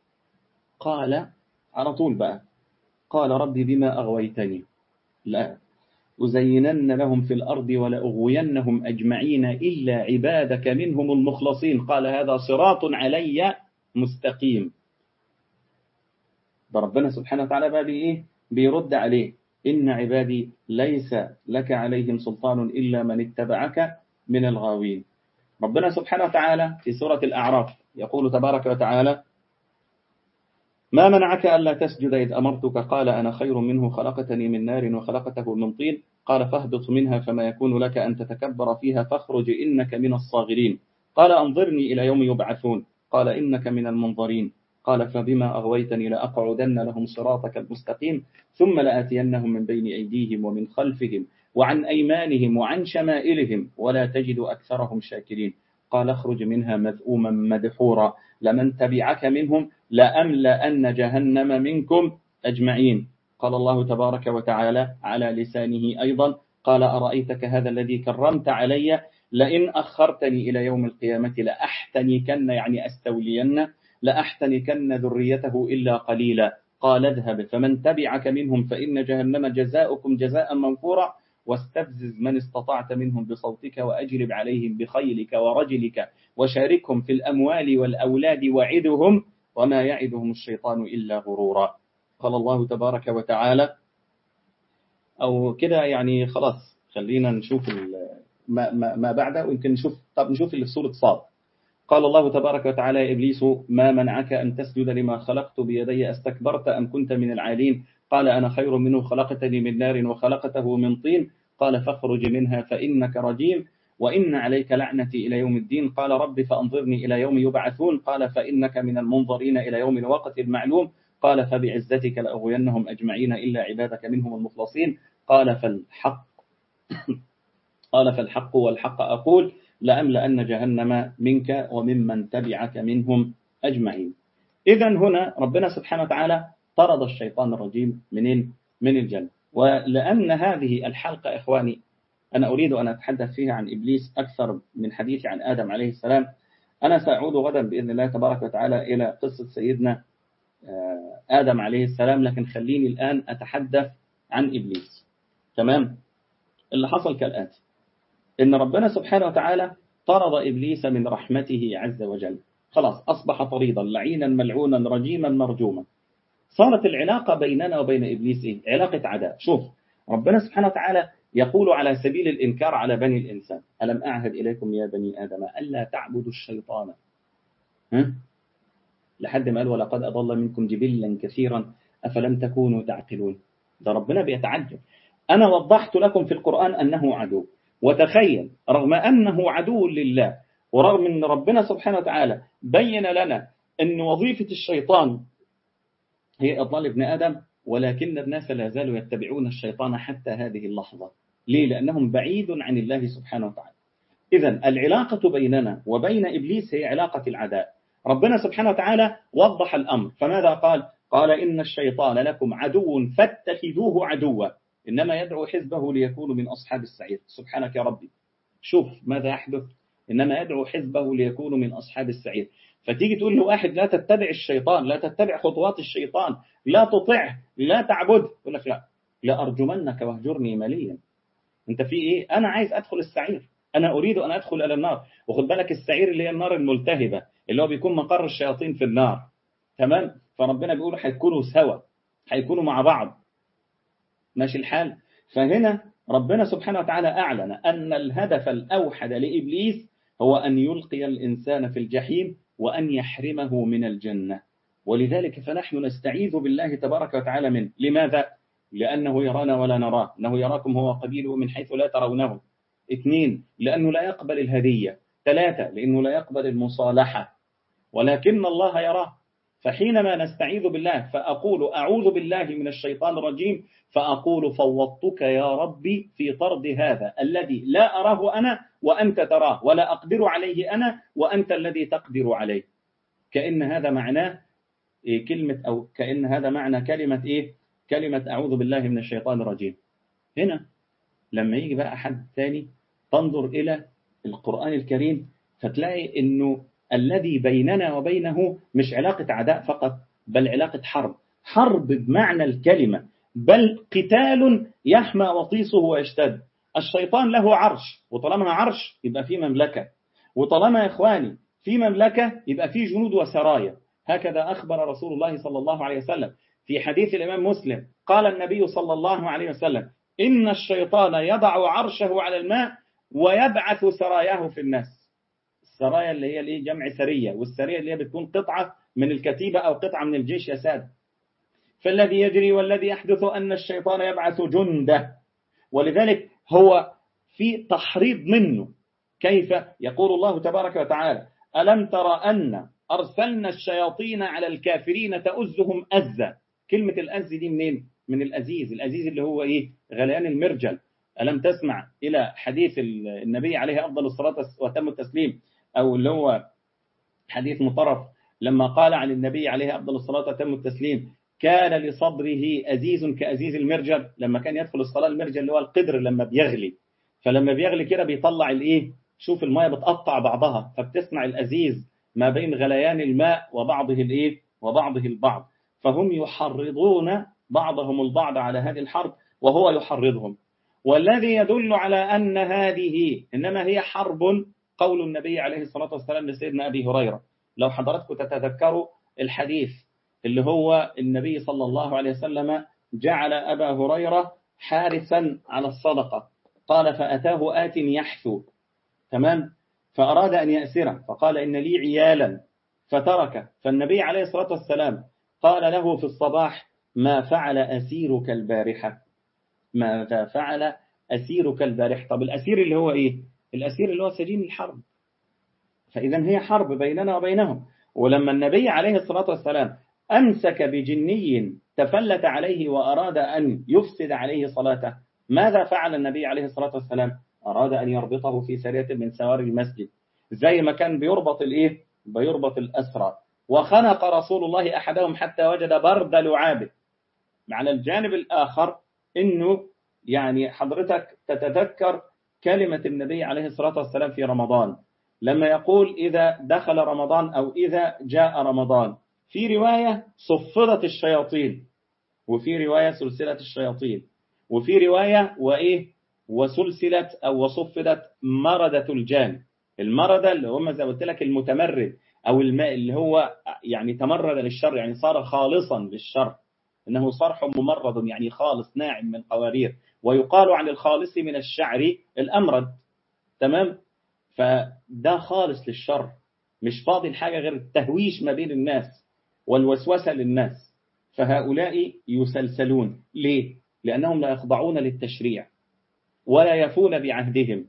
قال على طول بقى، قال ربي بما أغويتني لا أزينن لهم في الأرض ولأغوينهم أجمعين إلا عبادك منهم المخلصين. قال هذا صراط علي مستقيم. ده ربنا سبحانه وتعالى بقى بإيه بيرد عليه إن عبادي ليس لك عليهم سلطان إلا من اتبعك من الغاوين. ربنا سبحانه وتعالى في سورة الأعراف يقول تبارك وتعالى: ما منعك ألا تسجد إذ أمرتك؟ قال أنا خير منه، خلقتني من نار وخلقته من طين. قال فاهبط منها فما يكون لك أن تتكبر فيها فاخرج إنك من الصاغرين. قال أنظرني إلى يوم يبعثون. قال إنك من المنظرين. قال فبما أغويتني لأقعدن لهم صراطك المستقيم ثم لآتينهم من بين أيديهم ومن خلفهم وعن أيمانهم وعن شمائلهم ولا تجد أكثرهم شاكرين. قال اخرج منها مذءوما مدحورا لمن تبعك منهم لأملأن جهنم منكم أجمعين. قال الله تبارك وتعالى على لسانه أيضا: قال أرأيتك هذا الذي كرمت علي لئن أخرتني إلى يوم القيامة لأحتنكن، يعني أستولين، لأحتنكن ذريته إلا قليلا. قال اذهب فمن تبعك منهم فإن جهنم جزاؤكم جزاء منفورا واستفزز من استطعت منهم بصوتك وأجلب عليهم بخيلك ورجلك وشاركهم في الأموال والأولاد وعدهم وما يعدهم الشيطان إلا غرورا. قال الله تبارك وتعالى أو كده يعني خلاص خلينا نشوف ما, ما, ما بعده ويمكن نشوف طب نشوف اللي في سورة صاد. قال الله تبارك وتعالى: يا إبليس ما منعك أن تسجد لما خلقت بيدي أستكبرت أم كنت من العالين؟ قال أنا خير منه، خلقتني من نار وخلقته من طين. قال فاخرج منها فإنك رجيم وإن عليك لعنتي إلى يوم الدين. قال رب فأنظرني إلى يوم يبعثون. قال فإنك من المنظرين إلى يوم الوقت المعلوم. قال فبعزتك لأغوينهم أجمعين إلا عبادك منهم المخلصين. قال فالحق قال فالحق والحق أقول لأملأن جهنم منك وممن تبعك منهم أجمعين. إذن هنا ربنا سبحانه وتعالى طرد الشيطان الرجيم منين؟ من الجنة. ولأن هذه الحلقة إخواني أنا أريد أن أتحدث فيها عن إبليس أكثر من حديثي عن آدم عليه السلام. أنا سأعود غدا بإذن الله تبارك وتعالى إلى قصة سيدنا آدم عليه السلام، لكن خليني الآن أتحدث عن إبليس. تمام؟ اللي حصل كالآتي: إن ربنا سبحانه وتعالى طرد إبليس من رحمته عز وجل، خلاص أصبح طريدا لعينا ملعونا رجيما مرجوما. صارت العلاقة بيننا وبين إبليس إيه؟ علاقة عداء. شوف ربنا سبحانه وتعالى يقول على سبيل الإنكار على بني الإنسان: ألم أعهد إليكم يا بني آدم ألا تعبدوا الشيطان، ها؟ لحد ما قال ولقد أضل منكم جبلا كثيرا أفلم تكونوا تعقلون. ده ربنا بيتعجب. أنا وضحت لكم في القرآن أنه عدو، وتخيل رغم أنه عدو لله ورغم أن ربنا سبحانه وتعالى بين لنا أن وظيفة الشيطان هي إضلال ابن آدم، ولكن الناس لا زالوا يتبعون الشيطان حتى هذه اللحظة. ليه؟ لأنهم بعيد عن الله سبحانه وتعالى. إذن العلاقة بيننا وبين إبليس هي علاقة العداء. ربنا سبحانه وتعالى وضح الأمر فماذا قال؟ قال إن الشيطان لكم عدو فاتخذوه عدوا إنما يدعو حزبه ليكونوا من أصحاب السعير. سبحانك يا ربي، شوف ماذا يحدث، إنما يدعو حزبه ليكونوا من أصحاب السعير. فتيجي تقول له واحد لا تتبع الشيطان، لا تتبع خطوات الشيطان، لا تطعه، لا تعبد، يقول لك لا لا أرجمنك واهجرني مليا. أنت في إيه؟ أنا عايز أدخل السعير، أنا أريد أن أدخل إلى النار. وخد بالك السعير اللي هي النار الملتهبة اللي هو بيكون مقر الشياطين في النار. تمام؟ فربنا بيقول هيكونوا سوا، هيكونوا مع بعض، ماشي الحال. فهنا ربنا سبحانه وتعالى أعلن أن الهدف الأوحد لإبليس هو أن يلقي الإنسان في الجحيم وأن يحرمه من الجنة. ولذلك فنحن نستعيذ بالله تبارك وتعالى منه. لماذا؟ لأنه يرانا ولا نراه، أنه يراكم هو قبيله من حيث لا ترونه. اثنين، لأنه لا يقبل الهدية. ثلاثة، لأنه لا يقبل المصالحة، ولكن الله يراه. فحينما نستعيذ بالله فأقول أعوذ بالله من الشيطان الرجيم، فأقول فوضتك يا ربي في طرد هذا الذي لا أراه أنا وأنت تراه، ولا أقدر عليه أنا وأنت الذي تقدر عليه. كأن هذا معناه إيه كلمة أو كأن هذا معنى كلمة إيه؟ كلمة أعوذ بالله من الشيطان الرجيم. هنا لما يجي بقى حد ثاني تنظر إلى القرآن الكريم فتلاقي إنه الذي بيننا وبينه مش علاقة عداء فقط، بل علاقة حرب. حرب بمعنى الكلمة، بل قتال يحمى وطيسه ويشتد. الشيطان له عرش، وطالما عرش يبقى فيه مملكة، وطالما يا إخواني في مملكة يبقى فيه جنود وسرايا. هكذا أخبر رسول الله صلى الله عليه وسلم في حديث الإمام مسلم قال النبي صلى الله عليه وسلم إن الشيطان يضع عرشه على الماء ويبعث سراياه في الناس. السرايا اللي هي اللي جمع سرية، والسرية اللي هي بتكون قطعة من الكتيبة أو قطعة من الجيش يا سادة. فالذي يجري والذي يحدث أن الشيطان يبعث جنده، ولذلك هو في تحريض منه. كيف؟ يقول الله تبارك وتعالى ألم ترى أن أرسلنا الشياطين على الكافرين تؤزهم أزا. كلمة الأز دي منين؟ من الأزيز. الأزيز اللي هو إيه؟ غليان المرجل. ألم تسمع إلى حديث النبي عليه أفضل الصلاة وتم التسليم، أو اللي هو حديث مطرف لما قال عن النبي عليه أفضل الصلاة وتم التسليم كان لصدره أزيز كأزيز المرجل. لما كان يدخل الصلاة المرجل اللي هو القدر لما بيغلي، فلما بيغلي كده بيطلع الإيه؟ شوف الماء بتقطع بعضها، فبتسمع الأزيز ما بين غليان الماء وبعضه الإيه؟ وبعضه البعض. فهم يحرضون بعضهم البعض على هذه الحرب وهو يحرضهم. والذي يدل على أن هذه إنما هي حرب قول النبي عليه الصلاة والسلام لسيدنا أبي هريرة. لو حضراتكم تتذكروا الحديث اللي هو النبي صلى الله عليه وسلم جعل أبا هريرة حارسا على الصدقة، قال فأتاه آت يحثو، تمام، فأراد أن يأسره فقال إن لي عيالا فترك. فالنبي عليه الصلاة والسلام قال له في الصباح ما فعل أسيرك البارحة؟ ماذا فعل أسيرك البارحة؟ طب الأسير اللي هو إيه؟ الأسير اللي هو سجين الحرب. فإذا هي حرب بيننا وبينهم. ولما النبي عليه الصلاة والسلام أمسك بجني تفلت عليه وأراد أن يفسد عليه صلاته، ماذا فعل النبي عليه الصلاة والسلام؟ أراد أن يربطه في سرية من سوار المسجد، زي ما كان بيربط الإيه؟ بيربط الأسرى. وخنق رسول الله أحدهم حتى وجد برد لعابه. على الجانب الآخر إنه يعني حضرتك تتذكر كلمة النبي عليه الصلاة والسلام في رمضان لما يقول إذا دخل رمضان أو إذا جاء رمضان، في رواية صفدت الشياطين، وفي رواية سلسلة الشياطين، وفي رواية وإيه وسلسلة أو وصفدت مردة الجان. المردة اللي هم زي ما قلت لك المتمرد، أو الماء اللي هو يعني تمرد للشر، يعني صار خالصا للشر، إنه صرح ممرض يعني خالص ناعم من قوارير. ويقال عن الخالص من الشعر الأمرد، تمام. فده خالص للشر، مش فاضل حاجة غير التهويش ما بين الناس والوسوسة للناس. فهؤلاء يسلسلون ليه؟ لأنهم لا يخضعون للتشريع ولا يفون بعهدهم.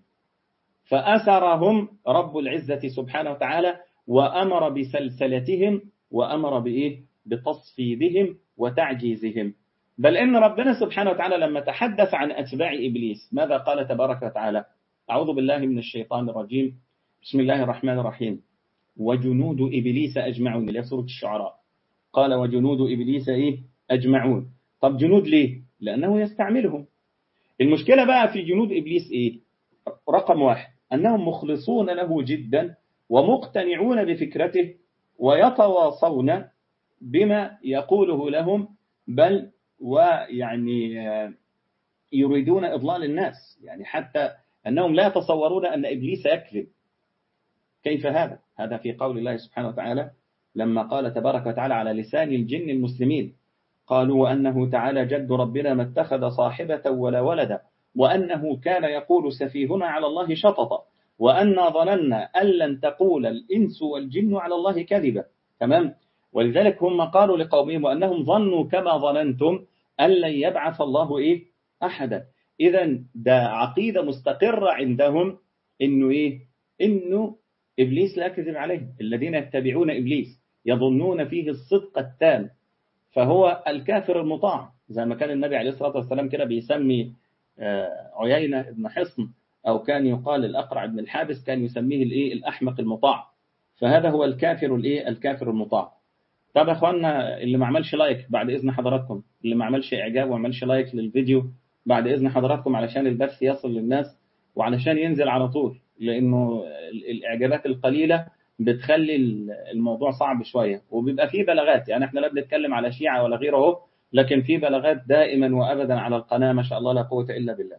فأسرهم رب العزة سبحانه وتعالى وأمر بسلسلتهم وأمر بإيه؟ بتصفيدهم وتعجيزهم. بل إن ربنا سبحانه وتعالى لما تحدث عن أتباع إبليس ماذا قال تبارك وتعالى؟ أعوذ بالله من الشيطان الرجيم، بسم الله الرحمن الرحيم. وجنود إبليس أجمعون، اللي سورة الشعراء، قال وجنود إبليس إيه؟ أجمعون. طب جنود ليه؟ لأنه يستعملهم. المشكلة بقى في جنود إبليس إيه؟ رقم واحد أنهم مخلصون له جدا ومقتنعون بفكرته ويتواصون بما يقوله لهم، بل ويعني يريدون إضلال الناس، يعني حتى أنهم لا يتصورون أن إبليس يكذب. كيف هذا؟ هذا في قول الله سبحانه وتعالى لما قال تبارك وتعالى على لسان الجن المسلمين قالوا وأنه تعالى جد ربنا ما اتخذ صاحبة ولا ولدا وأنه كان يقول سفيهنا على الله شططا وأنا ظننا أن لن تقول الإنس والجن على الله كذبا، تمام. ولذلك هم قالوا لقومهم وأنهم ظنوا كما ظننتم أن لن يبعث الله إيه؟ أحدا. إذن ده عقيدة مستقرة عندهم إنه إيه؟ إنه إبليس لا كذب عليه. الذين يتبعون إبليس يظنون فيه الصدق التام، فهو الكافر المطاع، زي ما كان النبي عليه الصلاة والسلام كده بيسمي عيينة بن حصن، أو كان يقال الأقرع بن الحابس كان يسميه الإيه؟ الأحمق المطاع. فهذا هو الكافر الإيه؟ الكافر المطاع. طب يا أخوانا اللي ما عملش لايك بعد إذن حضراتكم، اللي ما عملش إعجاب وما عملش لايك للفيديو بعد إذن حضراتكم علشان البث يصل للناس وعلشان ينزل على طول، لأنه الإعجابات القليلة بتخلي الموضوع صعب شوية وبيبقى فيه بلاغات. يعني احنا لا بنتكلم على شيعة ولا غيره، لكن فيه بلاغات دائما وأبدا على القناة، ما شاء الله لا قوة إلا بالله.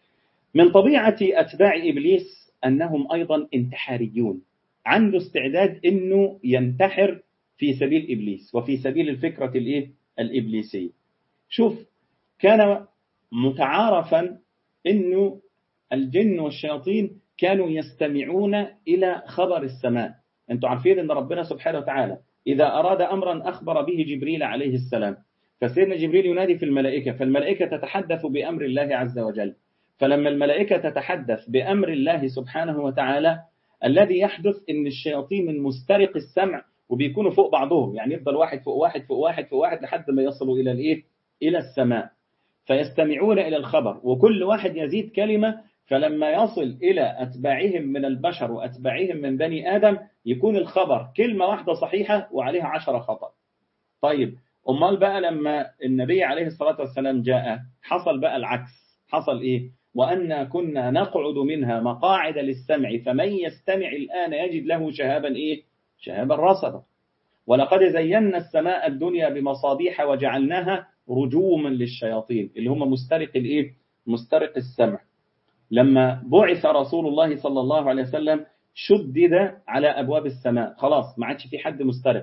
من طبيعة أتباع إبليس أنهم أيضا انتحاريون، عنده استعداد أنه ينتحر في سبيل إبليس وفي سبيل الفكرة الإيه؟ الإبليسية. شوف، كان متعارفا أنه الجن والشياطين كانوا يستمعون إلى خبر السماء. أنتم عارفين أن ربنا سبحانه وتعالى إذا أراد أمرا أخبر به جبريل عليه السلام، فسيدنا جبريل ينادي في الملائكة، فالملائكة تتحدث بأمر الله عز وجل. فلما الملائكة تتحدث بأمر الله سبحانه وتعالى، الذي يحدث أن الشياطين من مسترق السمع وبيكونوا فوق بعضهم، يعني يفضل واحد فوق واحد فوق واحد فوق واحد لحد ما يصلوا إلى الإيه؟ إلى السماء، فيستمعون إلى الخبر، وكل واحد يزيد كلمة، فلما يصل إلى أتباعهم من البشر وأتباعهم من بني آدم يكون الخبر كلمة واحدة صحيحة وعليها عشرة خطأ. طيب أمال بقى لما النبي عليه الصلاة والسلام جاء حصل بقى العكس. حصل إيه؟ وأن كنا نقعد منها مقاعد للسمع فمن يستمع الآن يجد له شهابا إيه؟ شهابا رصدا. ولقد زينا السماء الدنيا بمصابيح وجعلناها رجوما للشياطين، اللي هم مسترق الإيه؟ مسترق السمع. لما بعث رسول الله صلى الله عليه وسلم شدد على أبواب السماء، خلاص ما عادش في حد مسترق.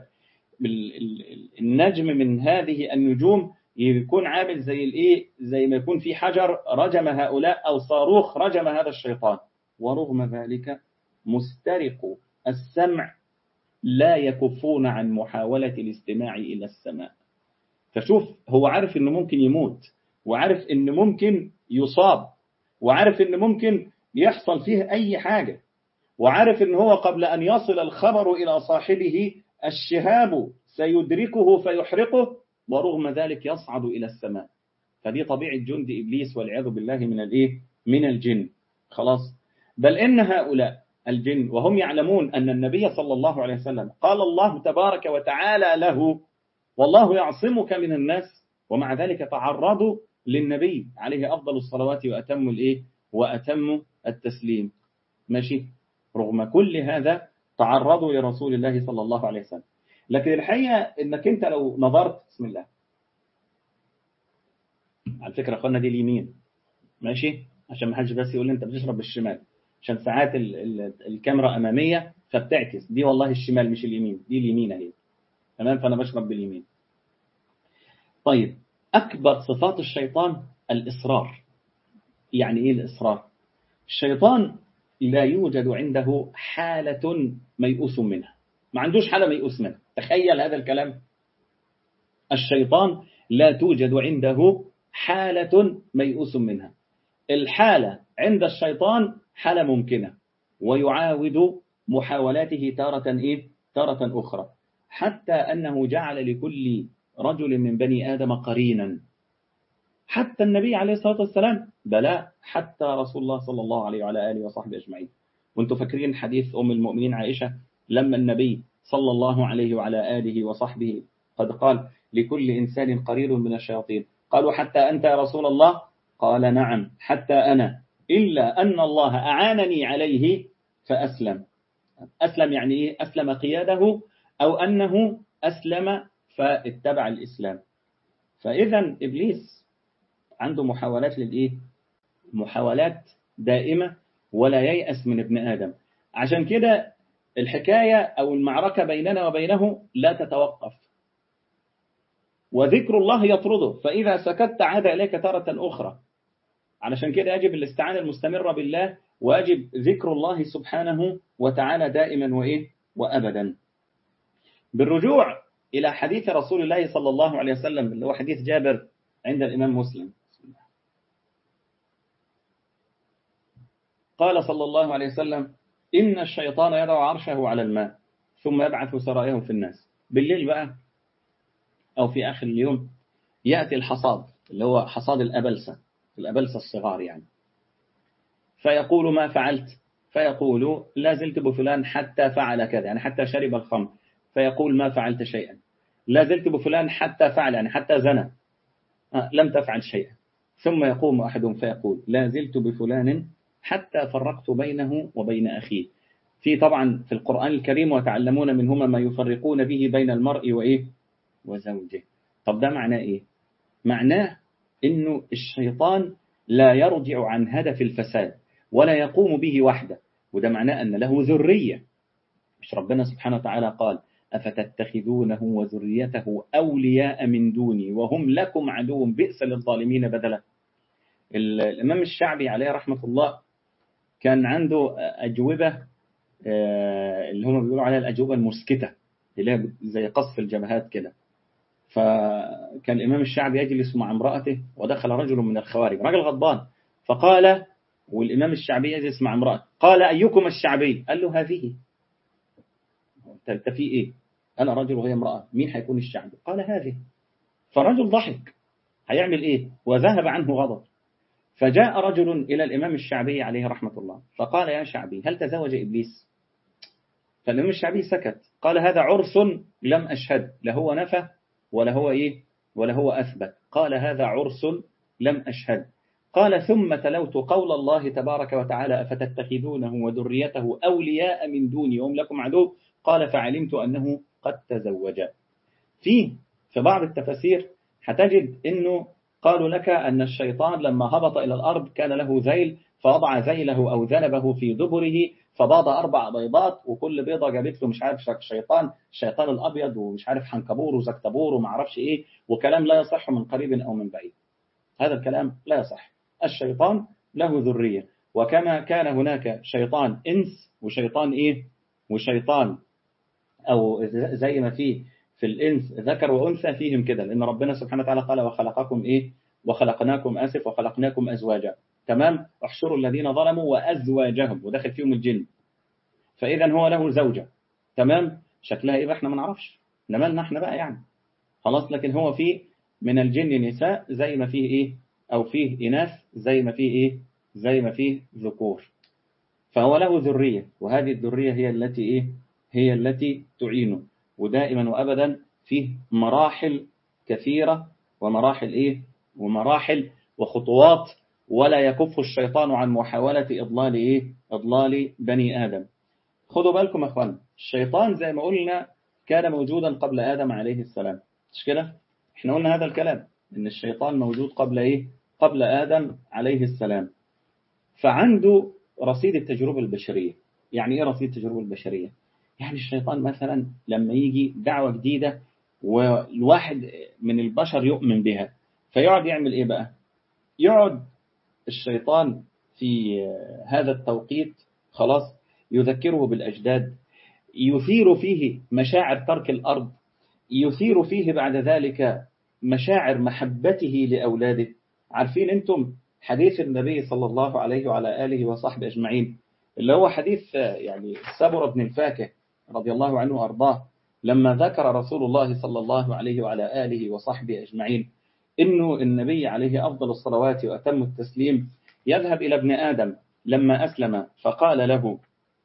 النجم من هذه النجوم يكون عامل زي الايه، زي ما يكون في حجر رجم هؤلاء او صاروخ رجم هذا الشيطان. ورغم ذلك مسترق السمع لا يكفون عن محاولة الاستماع إلى السماء. فشوف، هو عارف انه ممكن يموت، وعارف انه ممكن يصاب، وعارف انه ممكن يحصل فيه اي حاجة، وعارف ان هو قبل ان يصل الخبر الى صاحبه الشهاب سيدركه فيحرقه، ورغم ذلك يصعد إلى السماء. فدي طبيعة جند إبليس والعياذ بالله من الإيه؟ من الجن. خلاص. بل إن هؤلاء الجن وهم يعلمون أن النبي صلى الله عليه وسلم قال الله تبارك وتعالى له والله يعصمك من الناس، ومع ذلك تعرضوا للنبي عليه أفضل الصلوات وأتم الإيه؟ وأتم التسليم. ماشي. رغم كل هذا تعرضوا لرسول الله صلى الله عليه وسلم. لكن الحقيقة انك انت لو نظرت، بسم الله، على فكرة اخوانا دي اليمين، ماشي، عشان ما حدش بس يقول لي انت بتشرب بالشمال، عشان ساعات ال ال الكاميرا امامية فبتعكس، دي والله الشمال مش اليمين، دي اليمين اهي، تمام، فانا بشرب باليمين. طيب، اكبر صفات الشيطان الاصرار. يعني ايه الاصرار؟ الشيطان لا يوجد عنده حالة ميؤوس منها، ما عندوش حالة ميؤوس منها. تخيل هذا الكلام، الشيطان لا توجد عنده حالة ميؤوس منها. الحالة عند الشيطان حالة ممكنة، ويعاود محاولاته تارة إيه؟ تارة أخرى، حتى أنه جعل لكل رجل من بني آدم قرينا. حتى النبي عليه الصلاة والسلام، بلى، حتى رسول الله صلى الله عليه وعلى آله وصحبه أجمعين. وانتم فاكرين حديث أم المؤمنين عائشة لما النبي صلى الله عليه وعلى آله وصحبه قد قال لكل إنسان قرين من الشياطين، قالوا حتى أنت يا رسول الله؟ قال نعم حتى أنا، إلا أن الله أعانني عليه فأسلم. أسلم يعني إيه؟ أسلم قياده، أو أنه أسلم فاتبع الإسلام. فإذا إبليس عنده محاولات للإيه؟ محاولات دائمة، ولا ييأس من ابن آدم. عشان كده الحكاية أو المعركة بيننا وبينه لا تتوقف، وذكر الله يطرده، فإذا سكت عاد إليك تارة أخرى. علشان كده يجب الاستعانة المستمرة بالله، ويجب ذكر الله سبحانه وتعالى دائما وإيه؟ وأبدا. بالرجوع إلى حديث رسول الله صلى الله عليه وسلم اللي هو حديث جابر عند الإمام مسلم، قال صلى الله عليه وسلم إن الشيطان يضع عرشه على الماء ثم يبعث سرائه في الناس. بالليل بقى أو في آخر اليوم يأتي الحصاد اللي هو حصاد الأبلسة، الأبلسة الصغار يعني، فيقول ما فعلت؟ فيقول لا زلت بفلان حتى فعل كذا، يعني حتى شرب الخمر. فيقول ما فعلت شيئا. لا زلت بفلان حتى فعل، يعني حتى زنى. آه لم تفعل شيئا. ثم يقوم أحدهم فيقول لا زلت بفلان حتى فرقت بينه وبين أخيه. في طبعا في القرآن الكريم وتعلمون منهما ما يفرقون به بين المرء وإيه؟ وزوجه. طب ده معناه إيه؟ معناه إنه الشيطان لا يرجع عن هدف الفساد ولا يقوم به وحده، وده معناه أن له ذرية. مش ربنا سبحانه وتعالى قال أفتتخذونه وذريته أولياء من دوني وهم لكم عدو بئس للظالمين بدلا. الإمام الشعبي عليه رحمة الله كان عنده أجوبة اللي هم بيقولوا عليها الأجوبة المسكتة اللي هي زي قصف الجبهات كده. فكان الإمام الشعبي يجلس مع امرأته ودخل رجل من الخوارج رجل غضبان فقال، والإمام الشعبي يجلس مع امرأته، قال أيكم الشعبي؟ قال له هذه. أنت في إيه؟ أنا رجل وهي امرأة، مين هيكون الشعبي؟ قال هذه. فالرجل ضحك، هيعمل إيه؟ وذهب عنه غضب. فجاء رجل إلى الإمام الشعبي عليه رحمة الله فقال يا شعبي هل تزوج إبليس؟ فالإمام الشعبي سكت، قال هذا عرس لم أشهد، لا هو نفى ولا هو إيه ولا هو أثبت، قال هذا عرس لم أشهد. قال ثم تلوت قول الله تبارك وتعالى أفتتخذونه وذريته أولياء من دوني وهم لكم عدو، قال فعلمت أنه قد تزوج. في في بعض التفاسير هتجد أنه قالوا لك أن الشيطان لما هبط إلى الأرض كان له ذيل فوضع ذيله أو ذنبه في دبره فباض أربع بيضات، وكل بيضة جابت له مش عارف شيطان الشيطان الأبيض ومش عارف حنكبور وزكتبور وما عرفش إيه، وكلام لا يصح من قريب أو من بعيد. هذا الكلام لا يصح. الشيطان له ذرية، وكما كان هناك شيطان إنس وشيطان إيه وشيطان أو زي ما فيه في الإنس ذكر وأنثى فيهم كده، لأن ربنا سبحانه وتعالى قال وخلقكم إيه وخلقناكم آسف وخلقناكم أزواجا. تمام. احشروا الذين ظلموا وأزواجهم وداخل فيهم الجن، فإذا هو له زوجة. تمام. شكلها إيه بقى احنا ما نعرفش، نملنا احنا بقى يعني خلاص، لكن هو فيه من الجن نساء زي ما فيه إيه أو فيه إناث زي ما فيه إيه زي ما فيه ذكور، فهو له ذرية، وهذه الذرية هي التي إيه هي التي تعينه، ودائما وأبدا فيه مراحل كثيرة ومراحل إيه ومراحل وخطوات، ولا يكف الشيطان عن محاولة إضلال إيه إضلال بني آدم. خدوا بالكم يا أخوان، الشيطان زي ما قلنا كان موجودا قبل آدم عليه السلام، مش كده؟ احنا قلنا هذا الكلام إن الشيطان موجود قبل إيه قبل آدم عليه السلام، فعنده رصيد التجربة البشرية. يعني إيه رصيد التجربة البشرية؟ يعني الشيطان مثلا لما يجي دعوة جديدة والواحد من البشر يؤمن بها، فيقعد يعمل إيه بقى؟ يقعد الشيطان في هذا التوقيت خلاص يذكره بالأجداد، يثير فيه مشاعر ترك الأرض، يثير فيه بعد ذلك مشاعر محبته لأولاده. عارفين أنتم حديث النبي صلى الله عليه وعلى آله وصحبه أجمعين اللي هو حديث يعني سبر بن الفاكه رضي الله عنه وأرضاه، لما ذكر رسول الله صلى الله عليه وعلى آله وصحبه أجمعين إنه النبي عليه أفضل الصلوات وأتم التسليم يذهب إلى ابن آدم لما أسلم فقال له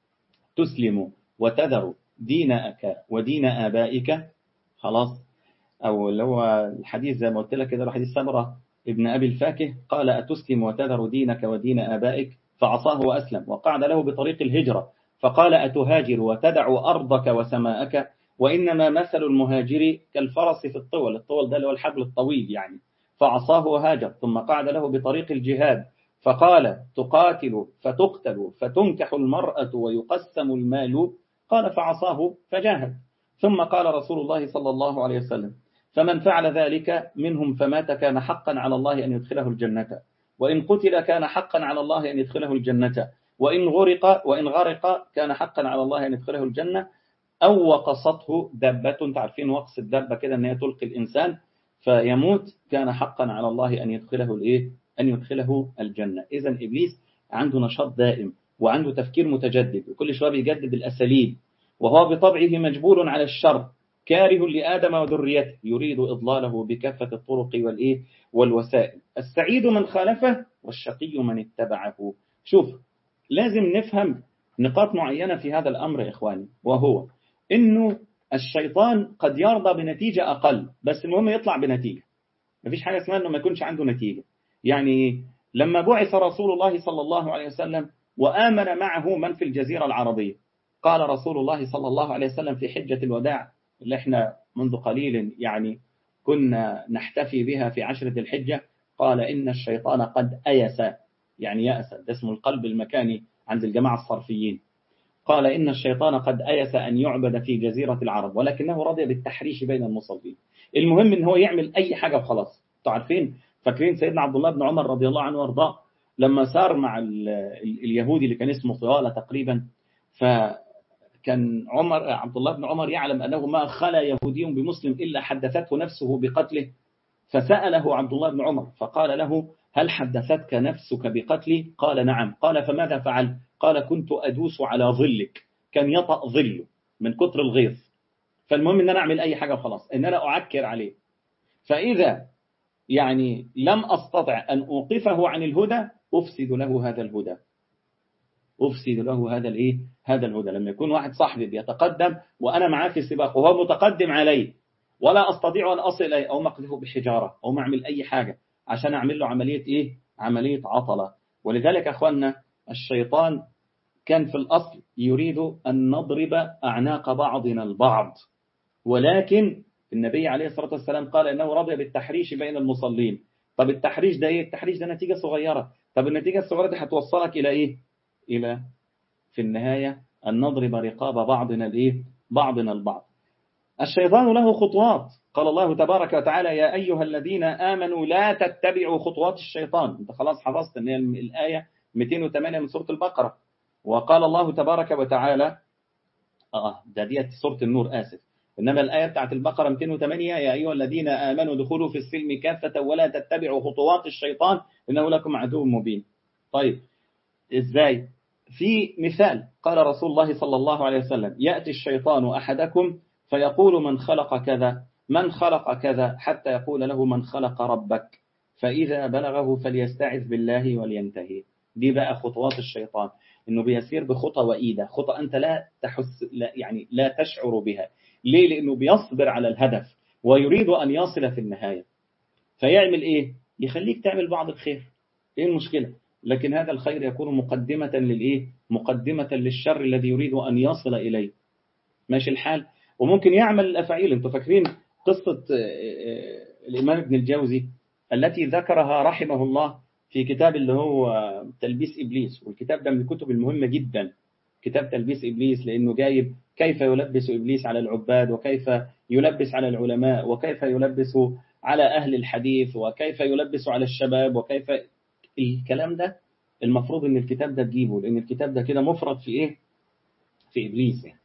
تسلم وتذر دينك ودين آبائك، خلاص، أو اللي هو الحديث زي ما قلت لك كده حديث سبرة ابن أبي الفاكه قال أتسلم وتذر دينك ودين آبائك، فعصاه وأسلم وقعد له بطريق الهجرة فقال أتهاجر وتدع أرضك وسماءك، وإنما مثل المهاجر كالفرس في الطول، الطول ده اللي هو الحبل الطويل يعني، فعصاه وهاجر. ثم قعد له بطريق الجهاد فقال تقاتل فتقتل فتنكح المرأة ويقسم المال، قال فعصاه فجاهد. ثم قال رسول الله صلى الله عليه وسلم فمن فعل ذلك منهم فمات كان حقا على الله أن يدخله الجنة، وإن قتل كان حقا على الله أن يدخله الجنة، وإن غرق وإن غرق كان حقا على الله أن يدخله الجنة، أو وقصته دابة، تعرفين وقص الدابة كده أن هي تلقي الإنسان فيموت، كان حقا على الله أن يدخله الإيه أن يدخله الجنة. إذا إبليس عنده نشاط دائم وعنده تفكير متجدد وكل شوية بيجدد الأساليب، وهو بطبعه مجبول على الشر كاره لآدم وذريته يريد إضلاله بكافة الطرق والإيه والوسائل. السعيد من خالفه والشقي من اتبعه. شوف، لازم نفهم نقاط معينة في هذا الأمر يا إخواني، وهو إنه الشيطان قد يرضى بنتيجة أقل، بس المهم يطلع بنتيجة. مفيش حاجة اسمها إنه ما يكونش عنده نتيجة. يعني لما بعث رسول الله صلى الله عليه وسلم وآمن معه من في الجزيرة العربية، قال رسول الله صلى الله عليه وسلم في حجة الوداع اللي احنا منذ قليل يعني كنا نحتفي بها في عشرة الحجة، قال إن الشيطان قد أيس، يعني يأس، ده اسمه القلب المكاني عند الجماعة الصرفيين. قال إن الشيطان قد أيس أن يعبد في جزيرة العرب ولكنه رضي بالتحريش بين المصلين. المهم إن هو يعمل أي حاجة وخلاص. انتوا عارفين فاكرين سيدنا عبد الله بن عمر رضي الله عنه وارضاه لما سار مع ال ال اليهودي اللي كان اسمه طوالة تقريبا، فكان عمر عبد الله بن عمر يعلم أنه ما خلا يهودي بمسلم إلا حدثته نفسه بقتله، فسأله عبد الله بن عمر فقال له هل حدثتك نفسك بقتلي؟ قال نعم. قال فماذا فعل؟ قال كنت أدوس على ظلك، كان يطأ ظله من كتر الغيظ. فالمهم ان انا اعمل اي حاجة وخلاص، ان انا اعكر عليه. فاذا يعني لم استطع ان اوقفه عن الهدى افسد له هذا الهدى، افسد له هذا الايه هذا الهدى. لما يكون واحد صاحبي بيتقدم وانا معاه في السباق وهو متقدم علي ولا استطيع ان اصل اليه، او مقذفه بحجارة او ما اعمل اي حاجة عشان اعمل له عملية ايه عملية عطلة. ولذلك اخواننا الشيطان كان في الأصل يريد أن نضرب أعناق بعضنا البعض، ولكن النبي عليه الصلاة والسلام قال إنه رضي بالتحريش بين المصلين. طب التحريش ده إيه؟ التحريش ده نتيجة صغيرة. طب النتيجة الصغيرة دي هتوصلك إلى إيه؟ إلى في النهاية أن نضرب رقاب بعضنا الإيه؟ بعضنا البعض. الشيطان له خطوات، قال الله تبارك وتعالى يا أيها الذين آمنوا لا تتبعوا خطوات الشيطان. أنت خلاص حفظت إن هي الآية مئتين وثمانية من سورة البقرة. وقال الله تبارك وتعالى آه ده ديت سورة النور آسف، إنما الآية بتاعت البقرة مئتين وثمانية يا أيها الذين آمنوا دخلوا في السلم كافة ولا تتبعوا خطوات الشيطان إنه لكم عدو مبين. طيب إزاي؟ في مثال قال رسول الله صلى الله عليه وسلم يأتي الشيطان أحدكم فيقول من خلق كذا من خلق كذا حتى يقول له من خلق ربك، فإذا بلغه فليستعذ بالله ولينتهي. دي بقى خطوات الشيطان، إنه بيسير بخطى وإيدة، خطى أنت لا تحس لا يعني لا تشعر بها. ليه؟ لأنه بيصبر على الهدف ويريد أن يصل في النهاية. فيعمل إيه؟ يخليك تعمل بعض الخير، إيه المشكلة؟ لكن هذا الخير يكون مقدمة للإيه؟ مقدمة للشر الذي يريد أن يصل إليه. ماشي الحال؟ وممكن يعمل الأفعيل. أنتوا فاكرين قصة الإمام ابن الجوزي التي ذكرها رحمه الله في كتاب اللي هو تلبيس إبليس، والكتاب ده من الكتب المهمة جدا كتاب تلبيس إبليس، لأنه جايب كيف يلبس إبليس على العباد وكيف يلبس على العلماء وكيف يلبس على أهل الحديث وكيف يلبس على الشباب وكيف الكلام ده. المفروض ان الكتاب ده تجيبه، لان الكتاب ده كده مفرد في ايه في إبليس يعني.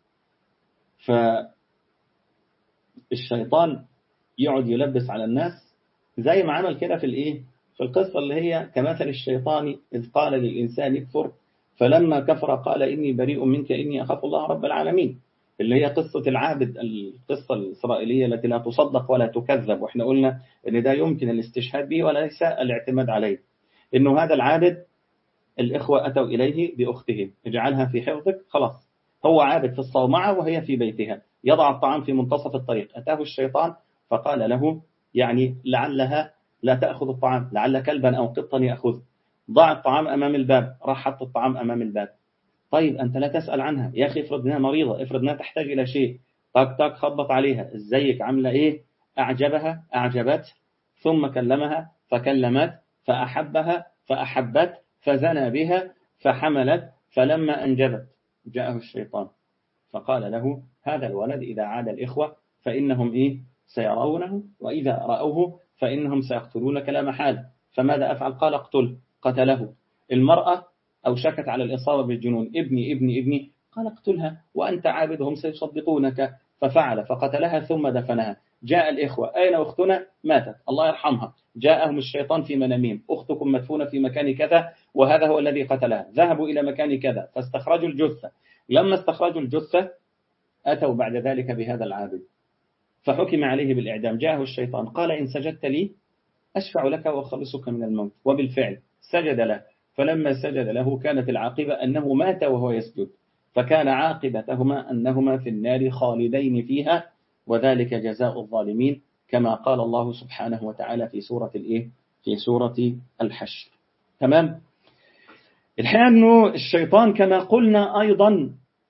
فالشيطان يقعد يلبس على الناس زي ما عمل كده في الايه في القصة اللي هي كمثل الشيطان إذ قال للإنسان اكفر فلما كفر قال إني بريء منك إني أخاف الله رب العالمين، اللي هي قصة العابد، القصة الإسرائيلية التي لا تصدق ولا تكذب. وإحنا قلنا إن ده يمكن الاستشهاد به وليس الاعتماد عليه. إنه هذا العابد الإخوة أتوا إليه بأختهم اجعلها في حفظك، خلاص هو عابد في الصومعة وهي في بيتها يضع الطعام في منتصف الطريق. أتاه الشيطان فقال له يعني لعلها لا تأخذ الطعام، لعل كلبا أو قطا يأخذ. ضع الطعام أمام الباب، راح حط الطعام أمام الباب. طيب أنت لا تسأل عنها يا أخي، افرض أنها مريضة، افرض أنها تحتاج إلى شيء. طاق طاق خبط عليها، ازيك عاملة إيه؟ أعجبها أعجبت، ثم كلمها فكلمت، فأحبها فأحبت، فزنى بها فحملت، فلما أنجبت جاءه الشيطان فقال له هذا الولد إذا عاد الإخوة فإنهم إيه سيرونه، وإذا رأوه فإنهم سيقتلونك لا محال، فماذا أفعل؟ قال اقتل. قتله. المرأة أوشكت على الإصابة بالجنون، ابني ابني ابني، قال اقتلها وأنت عابدهم سيصدقونك، ففعل فقتلها ثم دفنها. جاء الإخوة أين أختنا؟ ماتت الله يرحمها. جاءهم الشيطان في منامهم أختكم مدفونة في مكان كذا وهذا هو الذي قتلها. ذهبوا إلى مكان كذا فاستخرجوا الجثة. لما استخرجوا الجثة أتوا بعد ذلك بهذا العابد فحكم عليه بالإعدام. جاءه الشيطان قال إن سجدت لي أشفع لك وأخلصك من الموت، وبالفعل سجد له. فلما سجد له كانت العاقبة أنه مات وهو يسجد، فكان عاقبتهما أنهما في النار خالدين فيها، وذلك جزاء الظالمين كما قال الله سبحانه وتعالى في سورة الإيه؟ في سورة الحشر. تمام. الحقيقة أنه الشيطان كما قلنا أيضا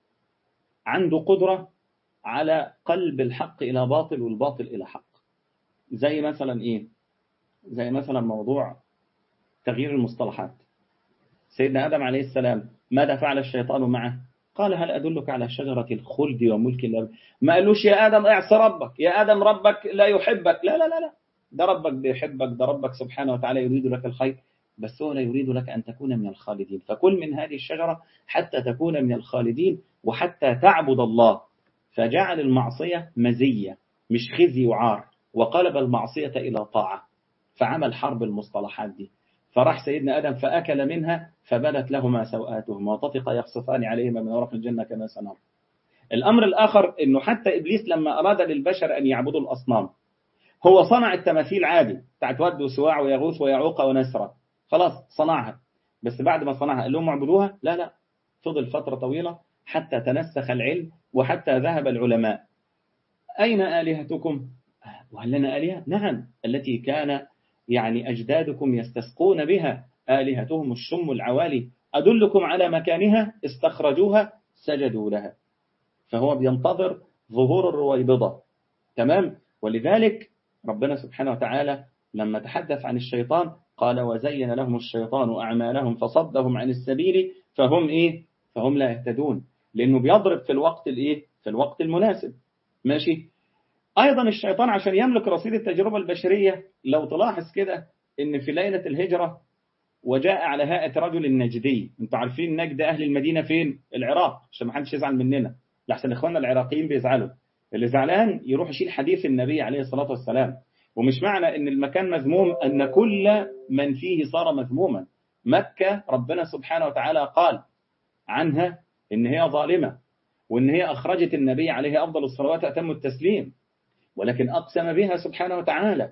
عنده قدرة على قلب الحق إلى باطل والباطل إلى حق. زي مثلا إيه؟ زي مثلا موضوع تغيير المصطلحات. سيدنا آدم عليه السلام ماذا فعل الشيطان معه؟ قال هل أدلك على شجرة الخلد وملك لا. ما قالوش يا آدم اعص ربك، يا آدم ربك لا يحبك، لا لا لا لا، ده ربك بيحبك، ده ربك سبحانه وتعالى يريد لك الخير، بس هو لا يريد لك أن تكون من الخالدين. فكل من هذه الشجرة حتى تكون من الخالدين وحتى تعبد الله. فجعل المعصية مزية مش خزي وعار، وقلب المعصية إلى طاعة، فعمل حرب المصطلحات دي. فراح سيدنا آدم فأكل منها فبدت لهما سوآتهما وطفقا يخصفان عليهما من ورق الجنة كما سنرى. الأمر الآخر أنه حتى إبليس لما أراد للبشر أن يعبدوا الأصنام، هو صنع التماثيل عادي بتاعت ود وسواع ويغوث ويعوق ونسرة، خلاص صنعها، بس بعد ما صنعها قال لهم اعبدوها؟ لا لا، فضل فترة طويلة حتى تنسخ العلم وحتى ذهب العلماء. أين آلهتكم؟ وهل لنا آلهة؟ نعم، التي كان يعني أجدادكم يستسقون بها، آلهتهم الشم العوالي، أدلكم على مكانها، استخرجوها سجدوا لها. فهو بينتظر ظهور الرويبضة. تمام. ولذلك ربنا سبحانه وتعالى لما تحدث عن الشيطان قال وزين لهم الشيطان أعمالهم فصدهم عن السبيل فهم إيه؟ فهم لا يهتدون، لأنه بيضرب في الوقت الإيه؟ في الوقت المناسب. ماشي. أيضا الشيطان عشان يملك رصيد التجربة البشرية، لو تلاحظ كده إن في ليلة الهجرة وجاء على هيئة رجل النجدي. انتوا عارفين نجد أهل المدينة فين؟ العراق، عشان ما حدش يزعل مننا، لحسن إخواننا العراقيين بيزعلوا. اللي زعلان يروح يشيل حديث النبي عليه الصلاة والسلام. ومش معنى إن المكان مذموم أن كل من فيه صار مذموما. مكة ربنا سبحانه وتعالى قال عنها إن هي ظالمة، وإن هي أخرجت النبي عليه أفضل الصلوات وأتم التسليم، ولكن أقسم بها سبحانه وتعالى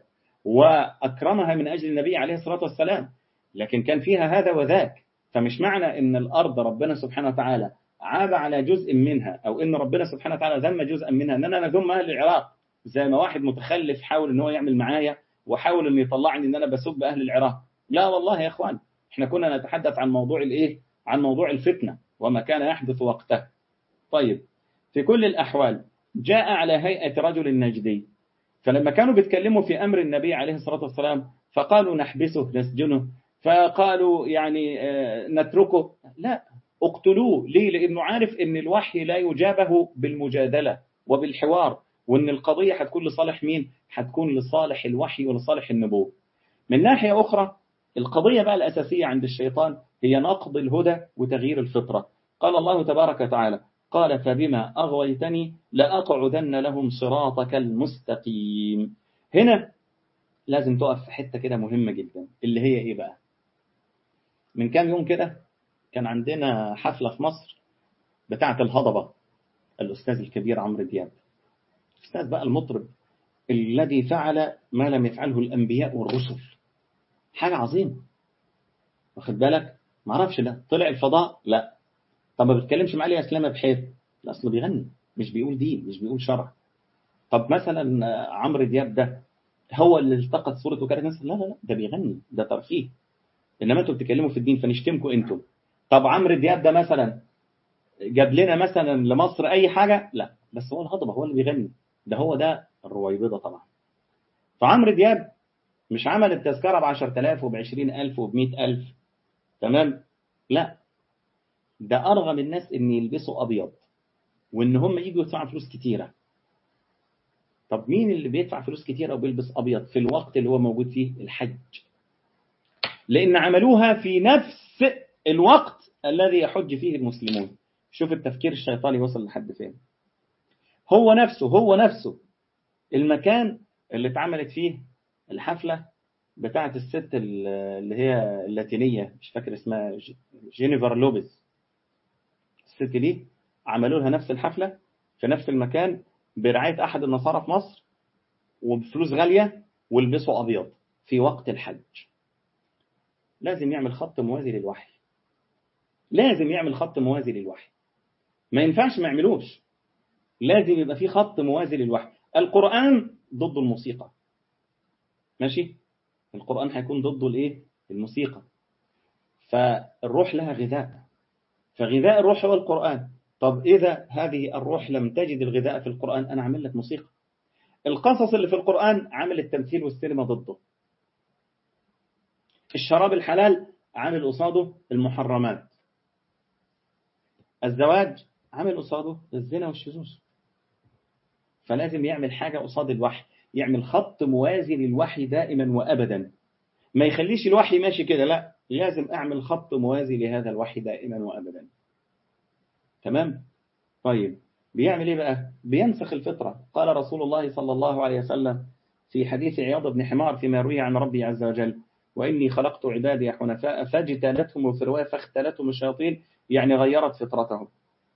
وأكرمها من أجل النبي عليه الصلاة والسلام، لكن كان فيها هذا وذاك. فمش معنى إن الأرض ربنا سبحانه وتعالى عاب على جزء منها، أو إن ربنا سبحانه وتعالى ذم جزءا منها، أن أنا نذم أهل العراق زي ما واحد متخلف حاول إن هو يعمل معايا وحاول إن يطلعني إن أنا بسب أهل العراق. لا والله يا إخوان، إحنا كنا نتحدث عن موضوع الإيه؟ عن موضوع الفتنة وما كان يحدث وقته. طيب، في كل الأحوال جاء على هيئة رجل نجدي. فلما كانوا بيتكلموا في أمر النبي عليه الصلاة والسلام فقالوا نحبسه نسجنه، فقالوا يعني نتركه، لا اقتلوه. ليه؟ لأنه عارف أن الوحي لا يجابه بالمجادلة وبالحوار، وأن القضية هتكون لصالح مين؟ هتكون لصالح الوحي ولصالح النبوة. من ناحية أخرى القضية بقى الأساسية عند الشيطان هي نقض الهدى وتغيير الفطرة. قال الله تبارك وتعالى قال فبما أغويتني لأقعدن لهم صراطك المستقيم. هنا لازم تقف في حتة كده مهمة جدا، اللي هي إيه بقى؟ من كام يوم كده كان عندنا حفلة في مصر بتاعة الهضبة، الأستاذ الكبير عمرو دياب، أستاذ بقى المطرب الذي فعل ما لم يفعله الأنبياء والرسل، حاجة عظيمة، واخد بالك؟ معرفش ده طلع الفضاء؟ لا. طب ما بتكلمش معاه ليه يا اسلام بحيث؟ لا، أصله بيغني، مش بيقول دين، مش بيقول شرع. طب مثلا عمرو دياب ده هو اللي التقط صورته وكانت ناس؟ لا لا لا، ده بيغني، ده ترفيه. انما انتوا بتتكلموا في الدين فنشتمكم انتوا. طب عمرو دياب ده مثلا جاب لنا مثلا لمصر اي حاجه؟ لا، بس هو الهضبه هو اللي بيغني، ده هو ده الرويبضه طبعا. فعمرو دياب مش عمل التذكره ب عشرة آلاف وب عشرين ألف وب مئة ألف، تمام؟ لا، ده ارغم الناس ان يلبسوا ابيض وان هم يجوا يدفعوا فلوس كتيره. طب مين اللي بيدفع فلوس كتيره وبيلبس ابيض في الوقت اللي هو موجود فيه؟ الحج. لأن عملوها في نفس الوقت الذي يحج فيه المسلمون. شوف التفكير الشيطاني وصل لحد فين. هو نفسه هو نفسه المكان اللي اتعملت فيه الحفلة بتاعة الست اللي هي اللاتينية، مش فاكر اسمها، جينيفر لوبيز. الست دي عملوا لها نفس الحفلة في نفس المكان برعاية أحد النصارى في مصر وبفلوس غالية، والبسوا أبيض في وقت الحج. لازم يعمل خط موازي للوحي، لازم يعمل خط موازي للوحي، ما ينفعش ما يعملوش، لازم يبقى في خط موازي للوحي. القرآن ضد الموسيقى، ماشي؟ القرآن هيكون ضده الايه؟ الموسيقى. فالروح لها غذاء، فغذاء الروح هو القرآن. طب إذا هذه الروح لم تجد الغذاء في القرآن، أنا أعمل لك موسيقى. القصص اللي في القرآن عامل التمثيل والسينما ضده. الشراب الحلال عامل قصاده المحرمات. الزواج عامل قصاده الزنا والشذوذ، فلازم يعمل حاجة قصاد الوحي، يعمل خط موازي للوحي دائما وأبدا، ما يخليش الوحي ماشي كده، لا لازم أعمل خط موازي لهذا الوحي دائما وأبدا. تمام؟ طيب بيعمل إيه بقى؟ بينسخ الفطرة. قال رسول الله صلى الله عليه وسلم في حديث عياض بن حمار فيما يروي عن ربي عز وجل: وإني خلقت عبادي حنفاء فاجتالتهم وفي رواية فاختلتهم الشياطين، يعني غيرت فطرتهم.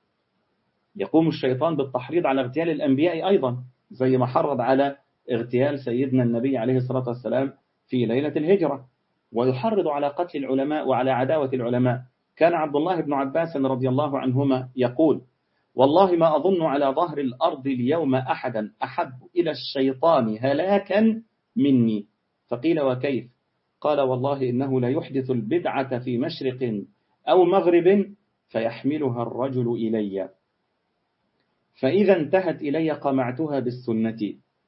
يقوم الشيطان بالتحريض على اغتيال الأنبياء أيضا، زي ما حرض على اغتيال سيدنا النبي عليه الصلاة والسلام في ليلة الهجرة، ويحرض على قتل العلماء وعلى عداوة العلماء. كان عبد الله بن عباس رضي الله عنهما يقول: والله ما أظن على ظهر الأرض اليوم أحدا أحب إلى الشيطان هلاكا مني. فقيل: وكيف؟ قال: والله إنه لا يحدث البدعة في مشرق أو مغرب فيحملها الرجل إلي، فإذا انتهت إلي قمعتها بالسنة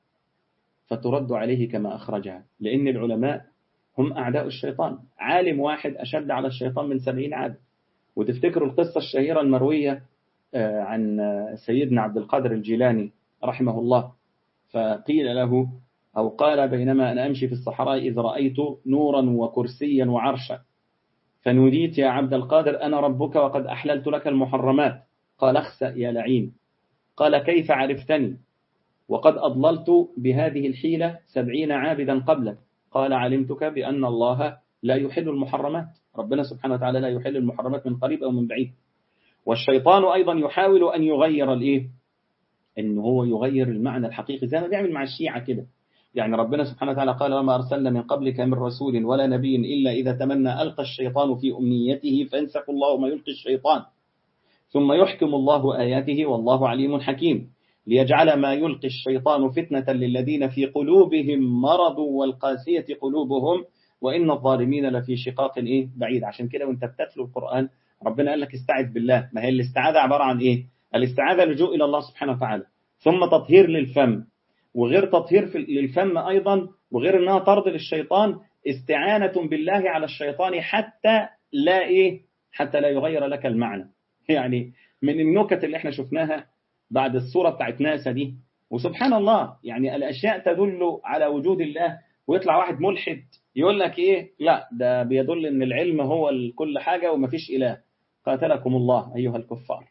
فترد عليه كما أخرجها. لأن العلماء هم أعداء الشيطان، عالم واحد أشد على الشيطان من سبعين عالم. وتفتكروا القصة الشهيرة المروية عن سيدنا عبد القادر الجيلاني رحمه الله، فقيل له أو قال: بينما أنا أمشي في الصحراء إذ رأيت نورا وكرسيا وعرشا، فنوديت يا عبد القادر أنا ربك وقد أحللت لك المحرمات. قال: اخسأ يا لعين. قال: كيف عرفتني وقد أضللت بهذه الحيلة سبعين عابدا قبلك؟ قال: علمتك بأن الله لا يحل المحرمات، ربنا سبحانه وتعالى لا يحل المحرمات من قريب أو من بعيد. والشيطان أيضا يحاول أن يغير الإيه؟ إن هو يغير المعنى الحقيقي، زي ما بيعمل مع الشيعة كده. يعني ربنا سبحانه وتعالى قال: وما أرسلنا من قبلك من رسول ولا نبي إلا إذا تمنى ألقى الشيطان في أمنيته فينسخ الله ما يلقي الشيطان ثم يحكم الله آياته والله عليم حكيم، ليجعل ما يلقي الشيطان فتنة للذين في قلوبهم مرض والقاسية قلوبهم وإن الظالمين لفي شقاق إيه بعيد. عشان كده وانت بتتلو القرآن ربنا قال لك استعذ بالله. ما هي الاستعاذة عبارة عن إيه؟ الاستعاذة لجوء إلى الله سبحانه وتعالى، ثم تطهير للفم، وغير تطهير للفم أيضا وغير أنها طرد للشيطان، استعانة بالله على الشيطان حتى لا إيه حتى لا يغير لك المعنى. يعني من النكت اللي احنا شفناها بعد الصورة بتاعت ناسا دي، وسبحان الله يعني الأشياء تدل على وجود الله، ويطلع واحد ملحد يقول لك إيه؟ لا ده بيدل أن العلم هو كل حاجة ومفيش إله. قاتلكم الله أيها الكفار.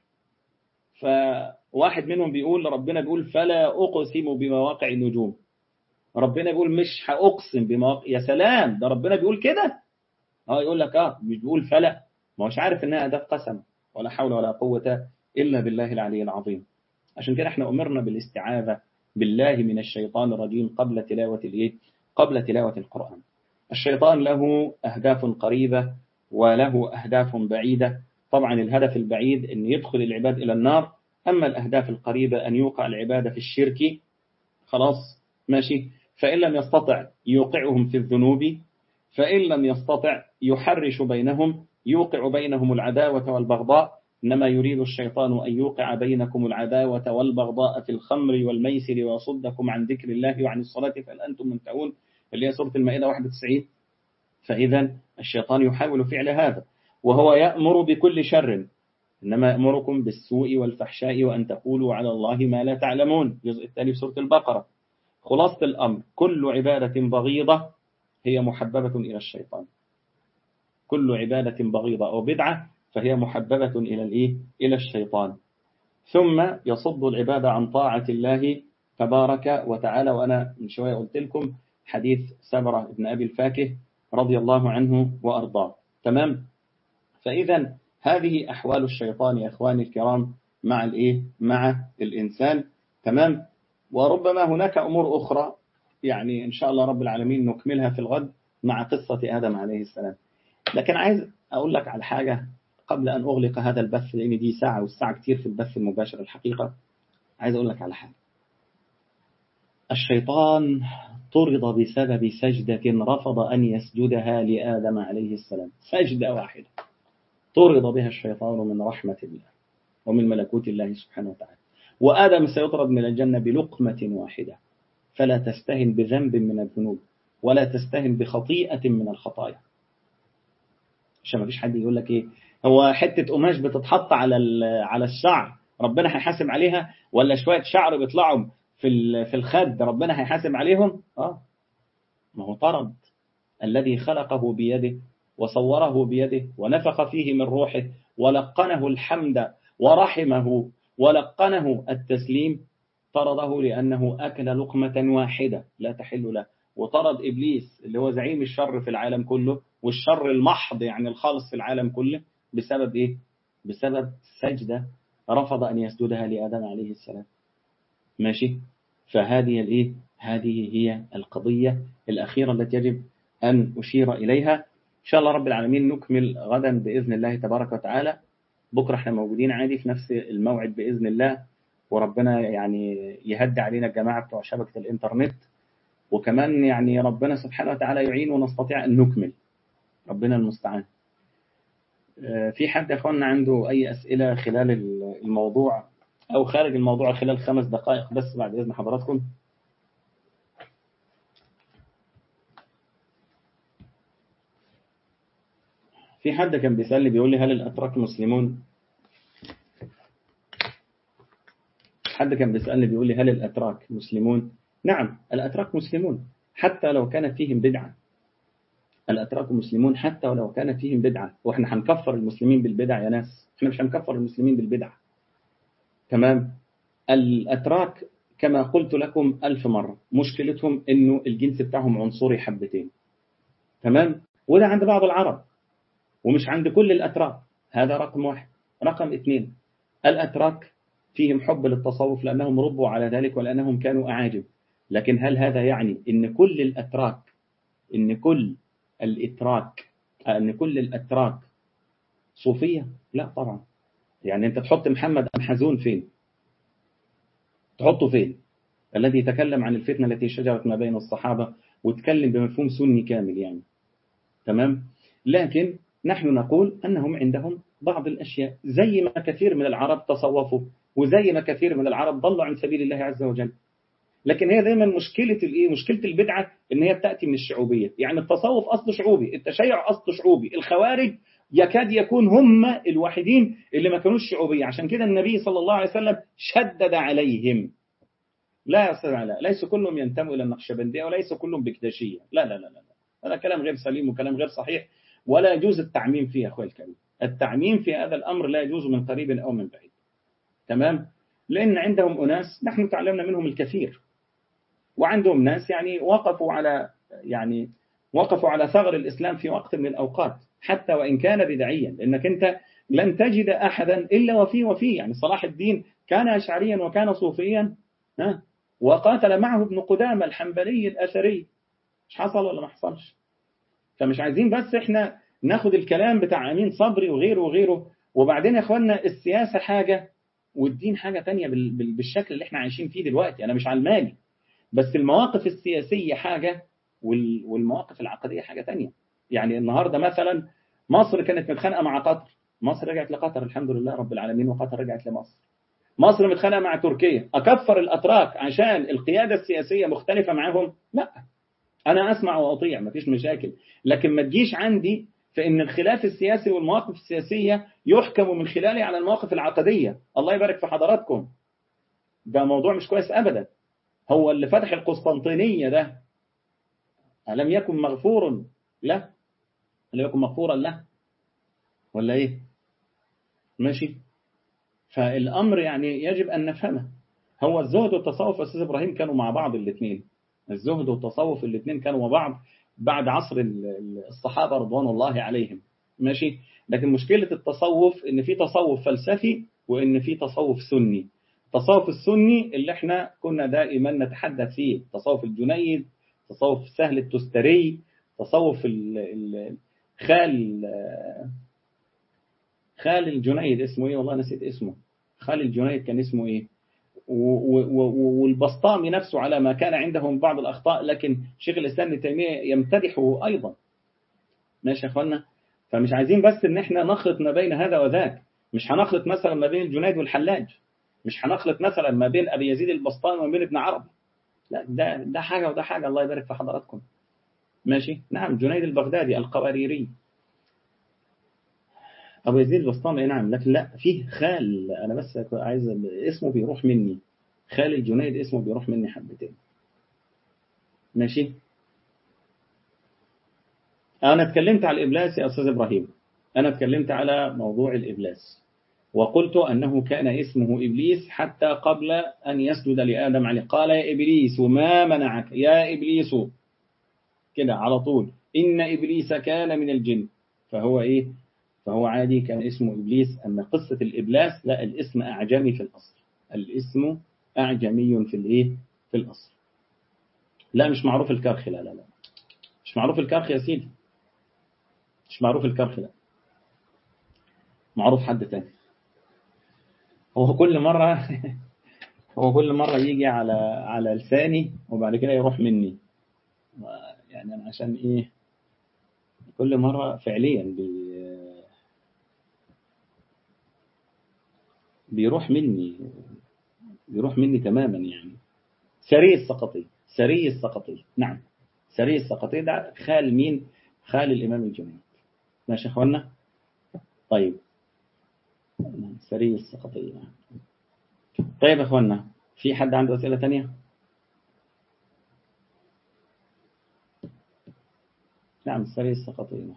فواحد منهم بيقول ربنا بيقول: فلا أقسم بمواقع النجوم. ربنا بيقول مش هأقسم بمواقع. يا سلام، ده ربنا بيقول كده؟ اه يقول لك اه مش بيقول فلا، ما هوش عارف انها أداة قسم. ولا حول ولا قوة إلا بالله العلي العظيم. عشان كده احنا أمرنا بالاستعاذة بالله من الشيطان الرجيم قبل تلاوة الايه؟ قبل تلاوة القرآن. الشيطان له أهداف قريبة وله أهداف بعيدة. طبعا الهدف البعيد أن يدخل العباد إلى النار، أما الأهداف القريبة أن يوقع العباد في الشرك. خلاص ماشي. فإن لم يستطع يوقعهم في الذنوب، فإن لم يستطع يحرش بينهم، يوقع بينهم العداوة والبغضاء. إنما يريد الشيطان أن يوقع بينكم العداوة والبغضاء في الخمر والميسر ويصدكم عن ذكر الله وعن الصلاة فهل أنتم منتهون، اللي هي سورة المائدة واحد وتسعين. فإذا الشيطان يحاول فعل هذا، وهو يأمر بكل شر، إنما يأمركم بالسوء والفحشاء وأن تقولوا على الله ما لا تعلمون، الجزء الثاني في سورة البقرة. خلاصة الأمر: كل عبادة بغيضة هي محببة إلى الشيطان. كل عبادة بغيضة أو بدعة فهي محببة إلى الإيه؟ إلى الشيطان. ثم يصد العباد عن طاعة الله تبارك وتعالى. وأنا من شوية قلت لكم حديث سبرة بن أبي الفاكه رضي الله عنه وأرضاه. تمام. فإذا هذه أحوال الشيطان يا إخواني الكرام مع الإيه؟ مع الإنسان. تمام. وربما هناك أمور أخرى يعني إن شاء الله رب العالمين نكملها في الغد مع قصة آدم عليه السلام. لكن عايز أقول لك على حاجة قبل أن أغلق هذا البث، لأن دي ساعة والساعة كتير في البث المباشر. الحقيقة عايز أقول لك على حاجة. الشيطان طرد بسبب سجدة رفض أن يسجدها لآدم عليه السلام. سجدة واحدة طرد بها الشيطان من رحمة الله ومن ملكوت الله سبحانه وتعالى. وآدم سيطرد من الجنة بلقمة واحدة. فلا تستهن بذنب من الذنوب ولا تستهن بخطيئة من الخطايا. عشان ما فيش حد يقول لك ايه، هو حتة قماش بتتحط على على الشعر ربنا هيحاسب عليها؟ ولا شوية شعر بيطلعوا في في الخد ربنا هيحاسب عليهم؟ اه ما هو طرد الذي خلقه بيده وصوره بيده ونفخ فيه من روحه ولقنه الحمد ورحمه ولقنه التسليم، طرده لأنه أكل لقمة واحدة لا تحل له. وطرد إبليس اللي هو زعيم الشر في العالم كله والشر المحض يعني الخالص في العالم كله بسبب إيه؟ بسبب سجدة رفض أن يسجدها لآدم عليه السلام. ماشي؟ فهذه الإيه؟ هذه هي القضية الأخيرة التي يجب أن أشير إليها. إن شاء الله رب العالمين نكمل غدا بإذن الله تبارك وتعالى. بكرة احنا موجودين عادي في نفس الموعد بإذن الله، وربنا يعني يهدي علينا الجماعة بتوع شبكة الإنترنت، وكمان يعني ربنا سبحانه وتعالى يعين ونستطيع أن نكمل. ربنا المستعان. في حد يا أخوانا عنده أي أسئلة خلال الموضوع أو خارج الموضوع خلال خمس دقائق بس بعد إذن حضراتكم؟ في حد كان بيسألني بيقول لي هل الأتراك مسلمون؟ حد كان بيسألني بيقول لي هل الأتراك مسلمون؟ نعم الأتراك مسلمون حتى لو كانت فيهم بدعة. الأتراك مسلمون حتى ولو كانت فيهم بدعة. وإحنا هنكفر المسلمين بالبدع يا ناس؟ إحنا مش هنكفر المسلمين بالبدع. تمام؟ الأتراك كما قلت لكم ألف مرة مشكلتهم إنه الجنس بتاعهم عنصري حبتين. تمام؟ وده عند بعض العرب ومش عند كل الأتراك. هذا رقم واحد. رقم اثنين، الأتراك فيهم حب للتصوف لأنهم ربوا على ذلك ولأنهم كانوا أعاجم. لكن هل هذا يعني إن كل الأتراك إن كل الإتراك أن كل الأتراك صوفية؟ لا طبعا. يعني أنت تحط محمد أم حزون فين؟ تحطه فين؟ الذي تكلم عن الفتنة التي شجرت ما بين الصحابة وتكلم بمفهوم سني كامل يعني. تمام؟ لكن نحن نقول أنهم عندهم بعض الأشياء زي ما كثير من العرب تصوفوا وزي ما كثير من العرب ضلوا عن سبيل الله عز وجل. لكن هي دايما مشكلة الايه؟ مشكلة البدعة ان هي بتأتي من الشعوبية. يعني التصوف أصله شعوبي، التشيع أصله شعوبي، الخوارج يكاد يكون هم الوحيدين اللي ما كانوش شعوبية. عشان كده النبي صلى الله عليه وسلم شدد عليهم. لا يا أستاذ علاء، ليس كلهم ينتموا إلى النقشبندية وليس كلهم بكداشية. لا لا لا لا، هذا كلام غير سليم وكلام غير صحيح ولا يجوز التعميم فيه يا أخوي الكريم. التعميم في هذا الأمر لا يجوز من قريب أو من بعيد. تمام؟ لأن عندهم أناس نحن تعلمنا منهم الكثير، وعندهم ناس يعني وقفوا على يعني وقفوا على ثغر الإسلام في وقت من الأوقات حتى وإن كان بدعيا. لأنك أنت لن تجد أحدا إلا وفيه وفيه. يعني صلاح الدين كان أشعريا وكان صوفيا، ها، وقاتل معه ابن قدامة الحنبلي الأثري. مش حصل ولا ما حصلش؟ فمش عايزين بس إحنا ناخد الكلام بتاع أمين صبري وغيره وغيره. وبعدين يا إخواننا السياسة حاجة والدين حاجة تانية بالشكل اللي إحنا عايشين فيه دلوقتي. أنا مش علماني، بس المواقف السياسية حاجة والمواقف العقدية حاجة تانية. يعني النهاردة مثلا مصر كانت متخانقة مع قطر، مصر رجعت لقطر الحمد لله رب العالمين، وقطر رجعت لمصر. مصر متخانقة مع تركيا، أكفر الأتراك عشان القيادة السياسية مختلفة معهم؟ لا، أنا أسمع وأطيع مفيش مشاكل. لكن ما تجيش عندي في إن الخلاف السياسي والمواقف السياسية يحكم من خلاله على المواقف العقدية. الله يبارك في حضراتكم، ده موضوع مش كويس أبدا. هو اللي فتح القسطنطينية ده ألم يكن مغفور له؟ ألم يكن مغفورا له ولا إيه؟ ماشي. فالأمر يعني يجب أن نفهمه. هو الزهد والتصوف أستاذ إبراهيم كانوا مع بعض الاثنين. الزهد والتصوف الاثنين كانوا مع بعض بعد عصر الصحابة رضوان الله عليهم. ماشي. لكن مشكلة التصوف إن في تصوف فلسفي وإن في تصوف سني. التصوف السني اللي احنا كنا دائما نتحدث فيه، تصوف الجنيد، تصوف سهل التستري، تصوف خال خال الجنيد اسمه ايه والله نسيت اسمه. خال الجنيد كان اسمه ايه؟ والبسطامي نفسه على ما كان عندهم بعض الأخطاء، لكن شيخ الإسلام ابن تيمية يمتدحه أيضا. ماشي يا اخوانا. فمش عايزين بس ان احنا نخلط ما بين هذا وذاك. مش هنخلط مثلا ما بين الجنيد والحلاج، مش هنخلط مثلا ما بين أبي يزيد البسطامي وما بين ابن عربي. لا، ده ده حاجة وده حاجة. الله يبارك في حضراتكم. ماشي. نعم، جنيد البغدادي القواريري. أبو يزيد البسطامي نعم، لكن لا فيه خال، أنا بس عايز اسمه بيروح مني، خال الجنيد اسمه بيروح مني حبتين. ماشي. أنا اتكلمت على الإبلاس يا أستاذ إبراهيم، أنا اتكلمت على موضوع الإبلاس وقلت أنه كان اسمه إبليس حتى قبل أن يسجد لآدم عليه، قال يا إبليس ما منعك يا إبليس، كده على طول، إن إبليس كان من الجن، فهو إيه، فهو عادي كان اسمه إبليس. أما قصة الإبلاس لا، الاسم أعجمي في الأصل، الاسم أعجمي في الإيه، في الأصل. لا مش معروف الكرخ، لا لا لا مش معروف الكرخ يا سيدي، مش معروف الكرخ، لا معروف حد تاني. هو كل مرة هو كل مرة يجي على على لساني وبعد كده يروح مني، يعني أنا عشان إيه، كل مرة فعليا بي بيروح مني، بيروح مني تماما يعني. سري السقطي، سري السقطي نعم، سري السقطي ده خال مين؟ خال الإمام الجنيد. ماشي يا أخوانا؟ طيب سري السقطي. طيب يا أخوانا، في حد عنده أسئلة تانية؟ نعم سري السقطي،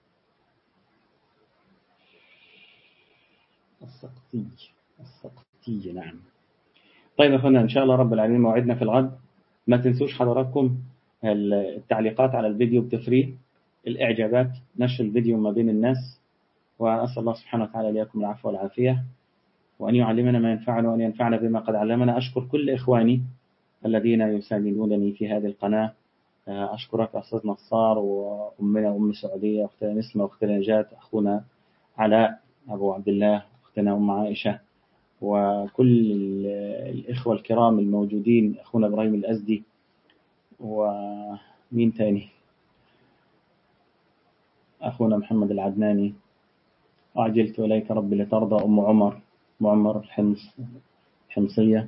السقطي، السقطي نعم. طيب يا أخوانا، إن شاء الله رب العالمين موعدنا في الغد. ما تنسوش حضراتكم التعليقات على الفيديو بتفريغ، الإعجابات، نشر الفيديو ما بين الناس، وأسأل الله سبحانه وتعالى ليكم العفو والعافية، وأن يعلمنا ما ينفعنا وأن ينفعنا بما قد علمنا. أشكر كل إخواني الذين يساندونني في هذه القناة. أشكرك أستاذ نصار، وأمنا أم سعودية، أختنا نسمة، وأختنا نجاة، أخونا علاء أبو عبد الله، أختنا أم عائشة، وكل الإخوة الكرام الموجودين، أخونا إبراهيم الأزدي، ومين تاني، أخونا محمد العدناني، أعجلت إليك ربي لترضى، أم عمر، أم عمر الحمص الحمصية،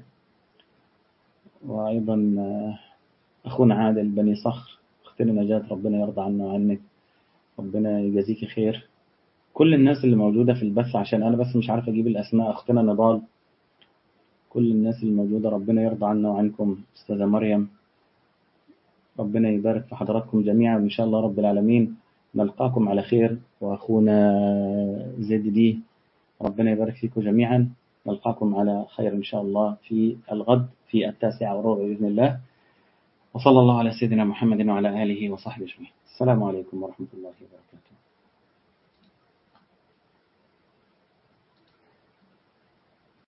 وأيضا أخونا عادل بني صخر، أختنا نجاة، ربنا يرضى عنا وعنك، ربنا يجازيك خير. كل الناس اللي موجودة في البث، عشان أنا بس مش عارف أجيب الأسماء، أختنا نضال، كل الناس اللي موجودة ربنا يرضى عنا وعنكم. أستاذة مريم، ربنا يبارك في حضراتكم جميعا، وإن شاء الله رب العالمين نلقاكم على خير. وأخونا زيد دي، ربنا يبارك فيكم جميعا، نلقاكم على خير إن شاء الله في الغد في التاسعة وربع بإذن الله. وصلى الله على سيدنا محمد وعلى آله وصحبه أجمعين. السلام عليكم ورحمة الله وبركاته.